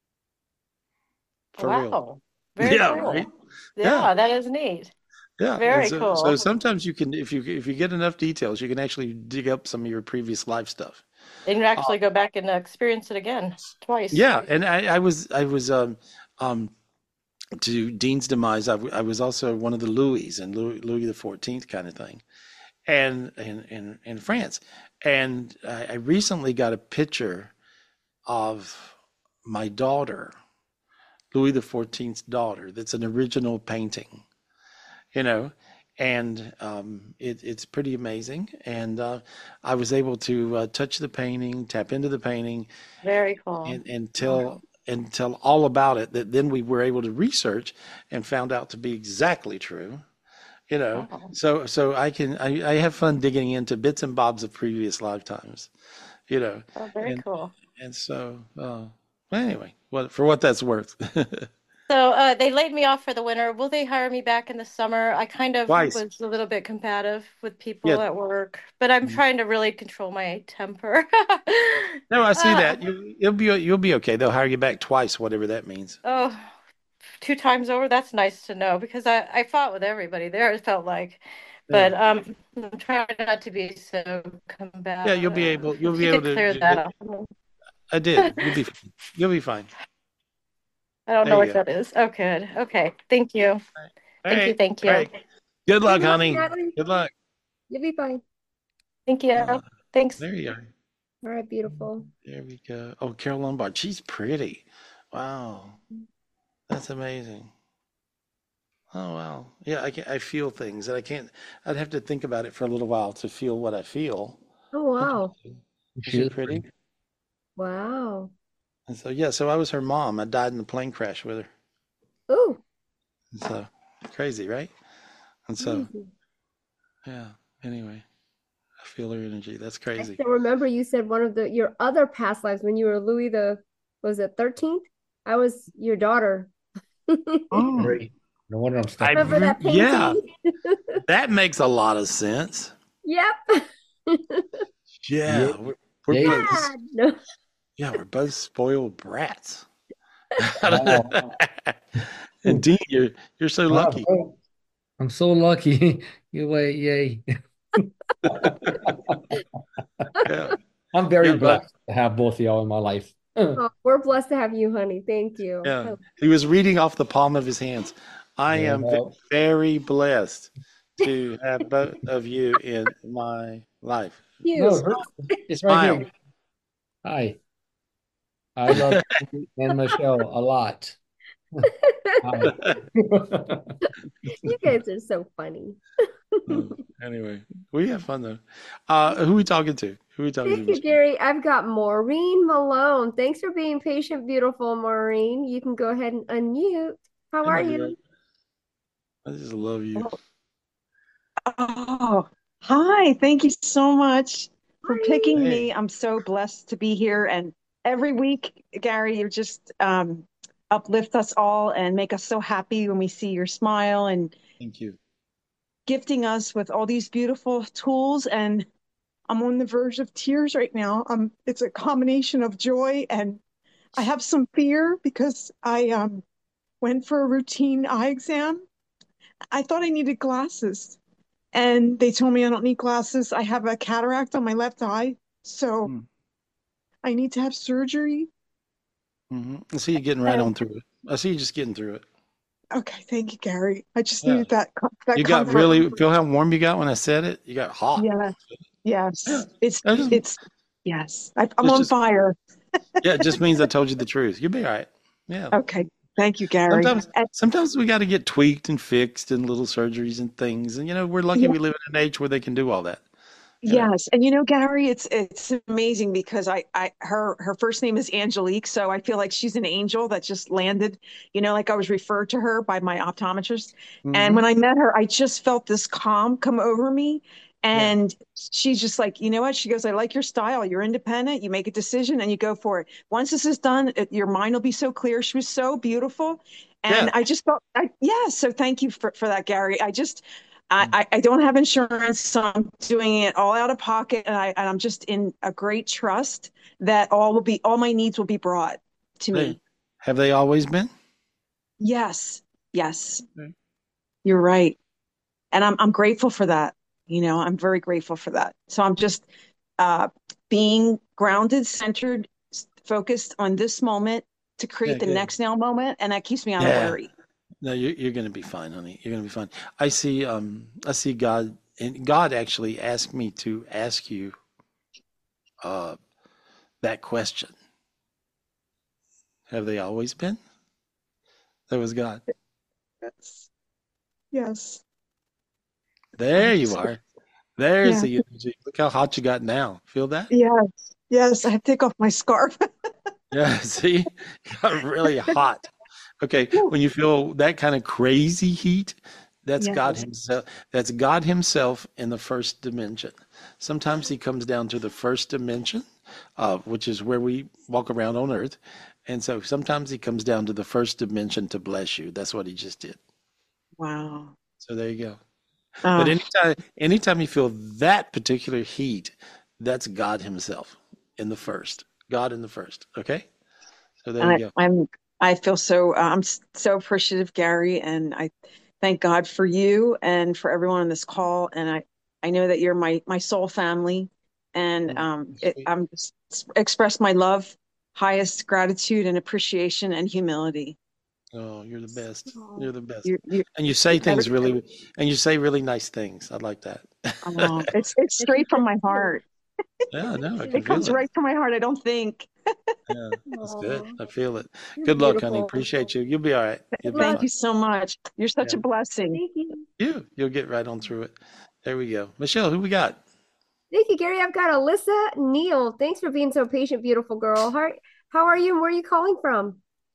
for real. Wow. Very Yeah, cool. right. Yeah, Yeah, that is neat. yeah. And Very so, so cool. sometimes you can, if you if you get enough details, you can actually dig up some of your previous life stuff. And you Uh, actually go back and uh, experience it again twice. yeah, and I, I was I was um um to Dean's demise. I, w- I was also one of the Louis and Louis, Louis the Fourteenth kind of thing, and in in in France. And I, I recently got a picture of my daughter, Louis the Fourteenth's daughter. That's an original painting, you know, and um, it, it's pretty amazing. And uh, I was able to uh, touch the painting, tap into the painting, Very cool. and, and tell and tell all about it. That then we were able to research and found out to be exactly true. You know, Wow. so so I can I, I have fun digging into bits and bobs of previous lifetimes. You know, Oh, very and cool. and so uh, anyway, what for what that's worth. So uh, they laid me off for the winter. Will they hire me back in the summer? I kind of Twice, was a little bit combative with people yeah. at work, but I'm trying to really control my temper. No, I see Uh, that. You you'll be you'll be okay. They'll hire you back twice, whatever that means. oh, two times over. That's nice to know because I, I fought with everybody there, it felt like. Yeah, But um, I'm trying not to be so yeah. You'll be able combative. you'll If be you able could to. clear do that it. up. I did. You'll be you'll be fine. I don't There know you what go. that is. Oh, good. Okay. Thank you. All Thank you. right, Thank all you. right. Good luck, Good luck, honey. Natalie. Good luck. You'll be fine. Thank you. Uh, Thanks. there you are. All right, beautiful. There we go. Oh, Carol Lombard. She's pretty. Wow, that's amazing. Oh wow. Yeah, I can, I feel things and I can't. I'd have to think about it for a little while to feel what I feel. Oh, wow. Is She she is pretty? pretty. Wow. And so yeah, so I was her mom. I died in the plane crash with her. Oh, And so crazy, right? And so crazy. yeah. Anyway, I feel her energy. That's I crazy. still remember you said one of the your other past lives when you were Louis the, was it thirteenth? I was your daughter. Oh, Great. No wonder I'm I stuck. Remember that rem- yeah, painting? that makes a lot of sense. Yep. Yeah, Yeah. we're, we're Yeah. both Dad. No. yeah, we're both spoiled brats. Wow. And Dean, you're you're so Wow. lucky. so- I'm so lucky. You wait, yay. Yeah, I'm very yeah, but blessed to have both of y'all in my life. Oh, we're blessed to have you, honey. Thank you. yeah, Oh, he was reading off the palm of his hands. I Yeah, am ve- no. very blessed to have both of you in my life. No, you. it's right it's right Smile. here. Hi. I love you and Michelle a lot. Hi. You guys are so funny. Oh, anyway, we have fun though. Uh, who we talking to? Who we talking to, Thank you, Miss Green? Gary. I've got Maureen Malone. Thanks for being patient, beautiful Maureen. You can go ahead and unmute. How Hey, are my you? girl. I just love you. Oh, hi. Thank you so much for picking Hey, me. I'm so blessed to be here. And every week, Gary, you just um, uplift us all and make us so happy when we see your smile and thank you. gifting us with all these beautiful tools. And I'm on the verge of tears right now. Um, it's a combination of joy and I have some fear because I um, went for a routine eye exam. I thought I needed glasses. And they told me I don't need glasses. I have a cataract on my left eye. So Hmm. I need to have surgery. hmm I see you getting right And on through it. I see you just getting through it. okay, thank you, Gary. I just Yeah. needed that co- that You got comfort. really, feel how warm you got when I said it? You got hot. Yeah, Yeah. yes. It's That just, it's yes. I, I'm it's on just, fire. yeah, it just means I told you the truth. You'll be all right. Yeah. Okay, thank you, Gary. Sometimes, And sometimes we got to get tweaked and fixed and little surgeries and things. And, you know, we're lucky yeah, we live in an age where they can do all that. You know, yes, and you know, Gary, it's it's amazing because I I her her first name is Angelique, so I feel like she's an angel that just landed, you know, like I was referred to her by my optometrist. And hmm when I met her, I just felt this calm come over me. yeah, And she's just like, you know what? She goes, I like your style. You're independent. You make a decision and you go for it. Once this is done, it, your mind will be so clear. She was so beautiful. And yeah. I just felt, I, yeah. So thank you for, for that, Gary. I just, I, I I don't have insurance, so I'm doing it all out of pocket, and I and I'm just in a great trust that all will be all my needs will be brought to Hey, me. have they always been? Yes, yes, Okay. you're right, and I'm I'm grateful for that. You know, I'm very grateful for that. So I'm just uh, being grounded, centered, s- focused on this moment to Yeah, create the good. next now moment, and that keeps me out of Yeah. worry. No, you're you're gonna be fine, honey. You're gonna be fine. I see um I see God, and God actually asked me to ask you uh that question. Have they always been? That was God. Yes, yes. There I'm you just are. There's yeah, the energy. Look how hot you got now. Feel that? yes, yes. I have to take off my scarf. Yeah, see? You got really hot. Okay, when you feel that kind of crazy heat, that's God Yes. Himself. That's God Himself in the first dimension. Sometimes He comes down to the first dimension, uh, which is where we walk around on Earth. And so sometimes He comes down to the first dimension to bless you. That's what He just did. Wow. So there you go. But Oh, anytime, anytime you feel that particular heat, that's God Himself in the first. God in the first. Okay? So there you I, go. I'm, I feel so, uh, I'm s- so appreciative, Gary, and I thank God for you and for everyone on this call. And I, I know that you're my, my soul family, and Mm, um, it, sweet. I'm just express my love, highest gratitude and appreciation and humility. Oh, you're the best. Oh, You're the best. you, you, And you say every, things really, and you say really nice things. I like that. oh, it's, it's And she straight from does my too. heart. Yeah, no, I It can feel comes it. right to my heart. I don't think. Yeah, that's good. Aw, I feel it. you're Good luck, honey. beautiful. Appreciate you. You'll be all right. Good You'll be luck. Thank fine. you so much. You're such Yeah. a blessing. Thank you. You, you'll get right on through it. There we go. Michelle, who we got? Thank you, Gary. I've got Alyssa Neal. Thanks for being so patient, beautiful girl. How, how are you and where are you calling from?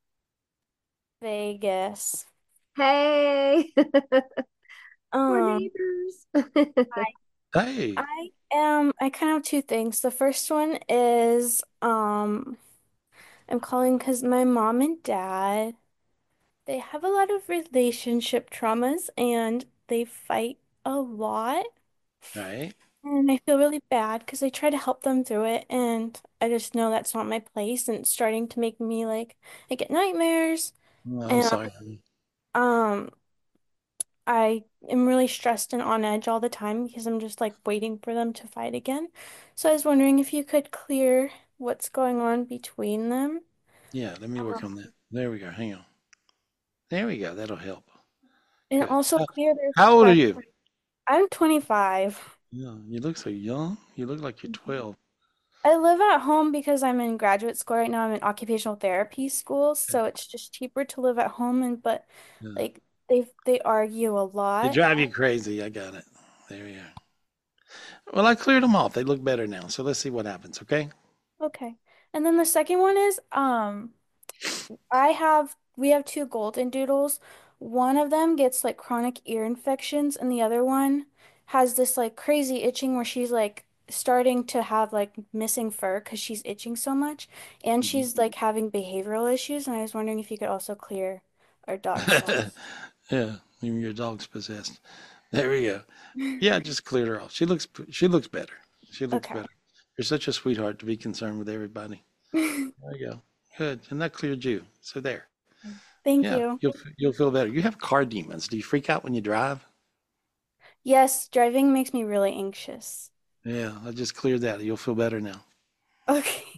Vegas. Hey, we're Um, neighbors. Hey. I am, I kind of have two things. The first one is, um, I'm calling because my mom and dad, they have a lot of relationship traumas and they fight a lot. All right. And I feel really bad because I try to help them through it, and I just know that's not my place, and it's starting to make me like I get nightmares, Well, I'm and sorry, honey. um, I am really stressed and on edge all the time because I'm just like waiting for them to fight again. So I was wondering if you could clear what's going on between them. Yeah, let me work Um, on that. There we go. Hang on. There we go. That'll help. and Good. also How, clear their how old are stress. you? I'm twenty-five. Yeah, you look so young. You look like you're twelve. I live at home because I'm in graduate school right now. I'm in occupational therapy school, Yeah. so it's just cheaper to live at home and but Yeah. like they they argue a They lot. drive you crazy. I got it. There we are. Well, I cleared them off. They look better now. So let's see what happens, okay? Okay. And then the second one is um I have we have two golden doodles. One of them gets like chronic ear infections and the other one has this like crazy itching where she's like starting to have like missing fur because she's itching so much and Mhm. she's like having behavioral issues and I was wondering if you could also clear our dog stuff. Yeah, even your dog's possessed. There we go. Yeah, just cleared her off. She looks she looks better. She looks Okay. better. You're such a sweetheart to be concerned with everybody. There you go. Good. And that cleared you. So there. Thank Yeah, you. you'll you'll feel better. You have car demons. Do you freak out when you drive? Yes, driving makes me really anxious. Yeah, I just cleared that. You'll feel better now. Okay.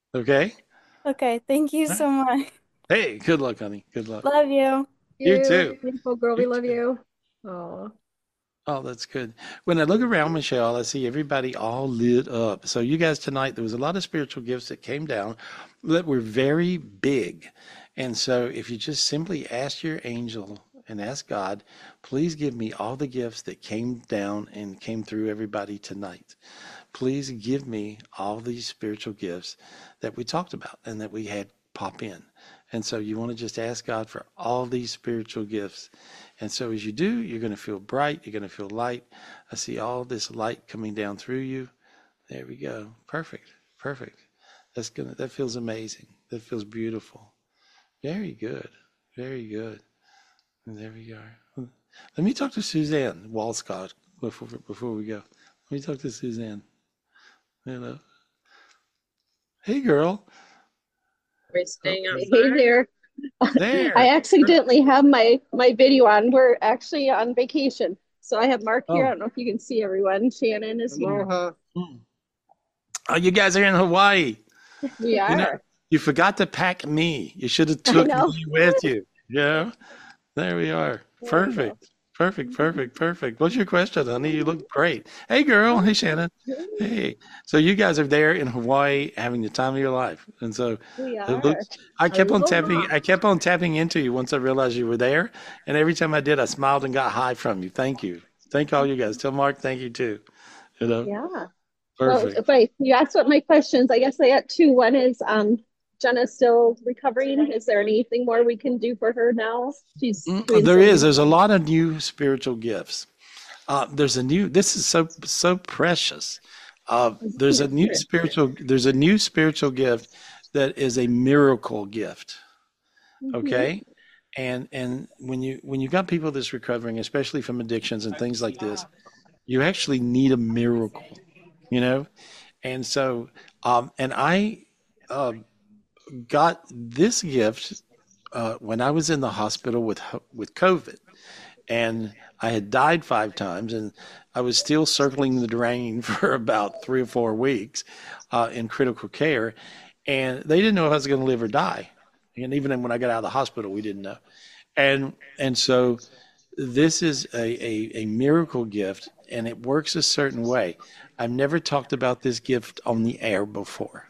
Okay? Okay, thank you All right. so much. Hey, good luck, honey. Good luck. Love you. You You too. beautiful girl, we You love too. you. Oh, Oh, that's good. When I look around, Michelle, I see everybody all lit up. So you guys tonight, there was a lot of spiritual gifts that came down that were very big. And so if you just simply ask your angel and ask God, please give me all the gifts that came down and came through everybody tonight. Please give me all these spiritual gifts that we talked about and that we had pop in. And so you want to just ask God for all these spiritual gifts. And so as you do, you're going to feel bright. You're going to feel light. I see all this light coming down through you. There we go. Perfect. Perfect. That's gonna, that feels amazing. That feels beautiful. Very good. Very good. And there we are. Let me talk to Suzanne Walscott before, before we go. Let me talk to Suzanne. Hello. Hey, girl. We're staying Okay. outside. Hey there. There. I accidentally have my my video on. We're actually on vacation. So I have Mark here. I Oh. don't know if you can see everyone. Shannon is here. Aloha. Oh, you guys are in Hawaii. We You know, are. you forgot to pack me. You should have I took know. me with you. Yeah. There we are. There we go. Perfect. Perfect. Perfect. Perfect. What's your question, honey? You look great. Hey, girl. Hey, Shannon. Hey. So you guys are there in Hawaii having the time of your life. And so We it are. looks, I kept on tapping, Aloha. I kept on tapping into you once I realized you were there. And every time I did, I smiled and got high from you. Thank you. Thank all you guys. Tell Mark, thank you too. You know, Yeah. Well, perfect. if I you asked what my questions, I guess I got two. One is um Jenna's still recovering. Is there anything more we can do for her now? She's Mm, doing There is. some There's a lot of new spiritual gifts. Uh, there's a new. This is so so precious. Uh, there's a new spiritual. There's a new spiritual gift that is a miracle gift. Mhm. Okay, and and when you when you got people that's recovering, especially from addictions and things like this, you actually need a miracle. You know, and so um, and I uh, got this gift uh, when I was in the hospital with ho- with COVID. And I had died five times, and I was still circling the drain for about three or four weeks uh, in critical care, and they didn't know if I was going to live or die. And even when I got out of the hospital, we didn't know. And and so this is a, a, a miracle gift, and it works a certain way. I've never talked about this gift on the air before,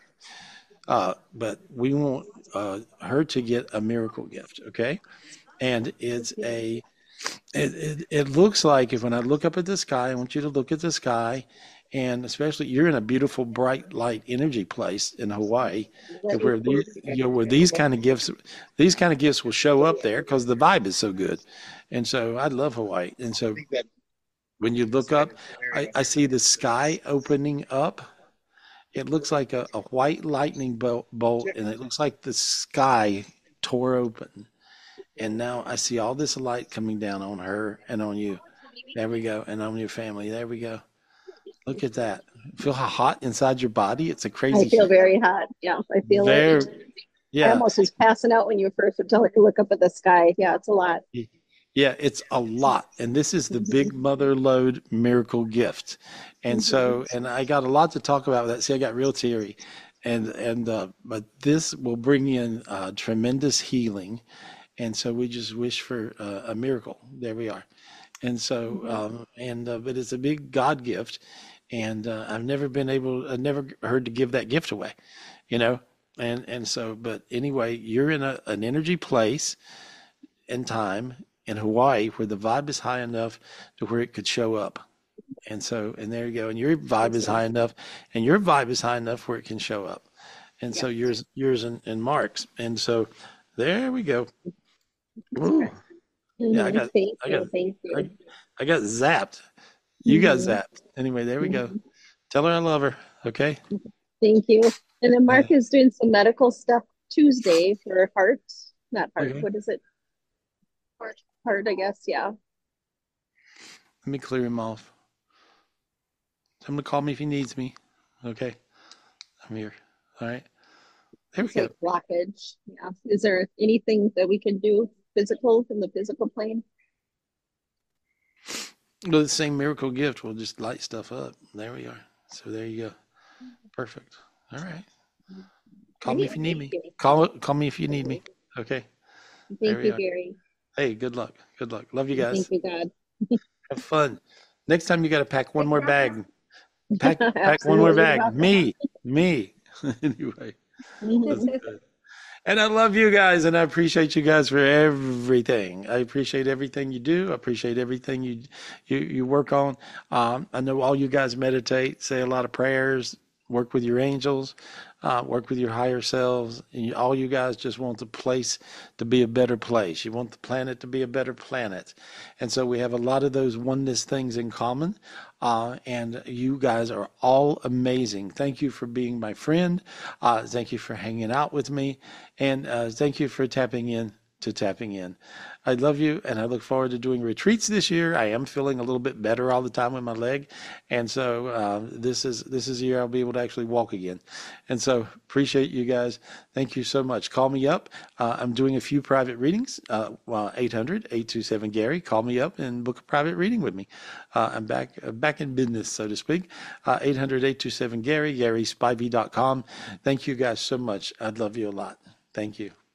uh, but we want uh, her to get a miracle gift, okay? And it's a it, it, it looks like if when I look up at the sky, I want you to look at the sky, and especially you're in a beautiful bright light energy place in Hawaii, that where these you know where these kind of gifts these kind of gifts will show up there because the vibe is so good, and so I love Hawaii, and so when you look up, I, I see the sky opening up. It looks like a, a white lightning bolt, bolt, and it looks like the sky tore open. And now I see all this light coming down on her and on you. There we go. And on your family. There we go. Look at that. Feel how hot inside your body? It's a I crazy feel heat. very hot. Yeah, I feel There. it. I Yeah. almost was passing out when you first would tell her to look up at the sky. Yeah, it's a lot. Yeah. It's a lot. And this is the big mother load miracle gift. And so, and I got a lot to talk about with that. See, I got real teary. And, and, uh, but this will bring in uh, tremendous healing. And so we just wish for uh, a miracle. There we are. And so, um, and uh, but it's a big God gift, and uh, I've never been able, I've never heard to give that gift away, you know. And and so, but anyway, you're in a, an energy place and time in Hawaii where the vibe is high enough to where it could show up. And so, and there you go. And your vibe is high enough, and your vibe is high enough where it can show up. And so yours, yours and, and Mark's. And so, there we go. Ooh. Yeah, I Mhm. got, Thank I you. got, Thank I, you. I got zapped. You got Mhm. zapped. Anyway, there we go. Mhm. Tell her I love her. Okay. Thank you. And then Uh, Mark is doing some medical stuff Tuesday for heart, not heart. okay. What is it? Heart, heart, I guess. Yeah. Let me clear him off. Tell him to call me if he needs me. Okay. I'm here. All right. There we It's go. like blockage. Yeah. Is there anything that we can do physical in the physical plane? Well, the same miracle gift will just light stuff up. There we are. So there you go. Perfect. All right. Call me Great. if you need Thank me. you. Call call me if you need me. Okay. There Thank we you, are. Gary. Hey, good luck. Good luck. Love you Thank guys. you, God. Have fun. Next time you got to pack one more bag. Pack pack one more Absolutely. bag. Me. Me. Anyway, that's Mhm. good. And I love you guys, and I appreciate you guys for everything. I appreciate everything you do. I appreciate everything you you you work on. Um, I know all you guys meditate, say a lot of prayers, work with your angels, uh, work with your higher selves. And you, all you guys just want the place to be a better place. You want the planet to be a better planet, and so we have a lot of those oneness things in common. Uh, and you guys are all amazing. Thank you for being my friend. Uh, thank you for hanging out with me. And uh, thank you for tapping in to tapping in. I love you, and I look forward to doing retreats this year. I am feeling a little bit better all the time with my leg, and so uh, this is this is the year I'll be able to actually walk again. And so appreciate you guys. Thank you so much. Call me up. Uh, I'm doing a few private readings. Uh, well, eight hundred, eight two seven, Gary. Call me up and book a private reading with me. Uh, I'm back uh, back in business, so to speak. Uh, eight hundred, eight two seven, Gary, Gary Spivey dot com. Thank you guys so much. I love you a lot. Thank you.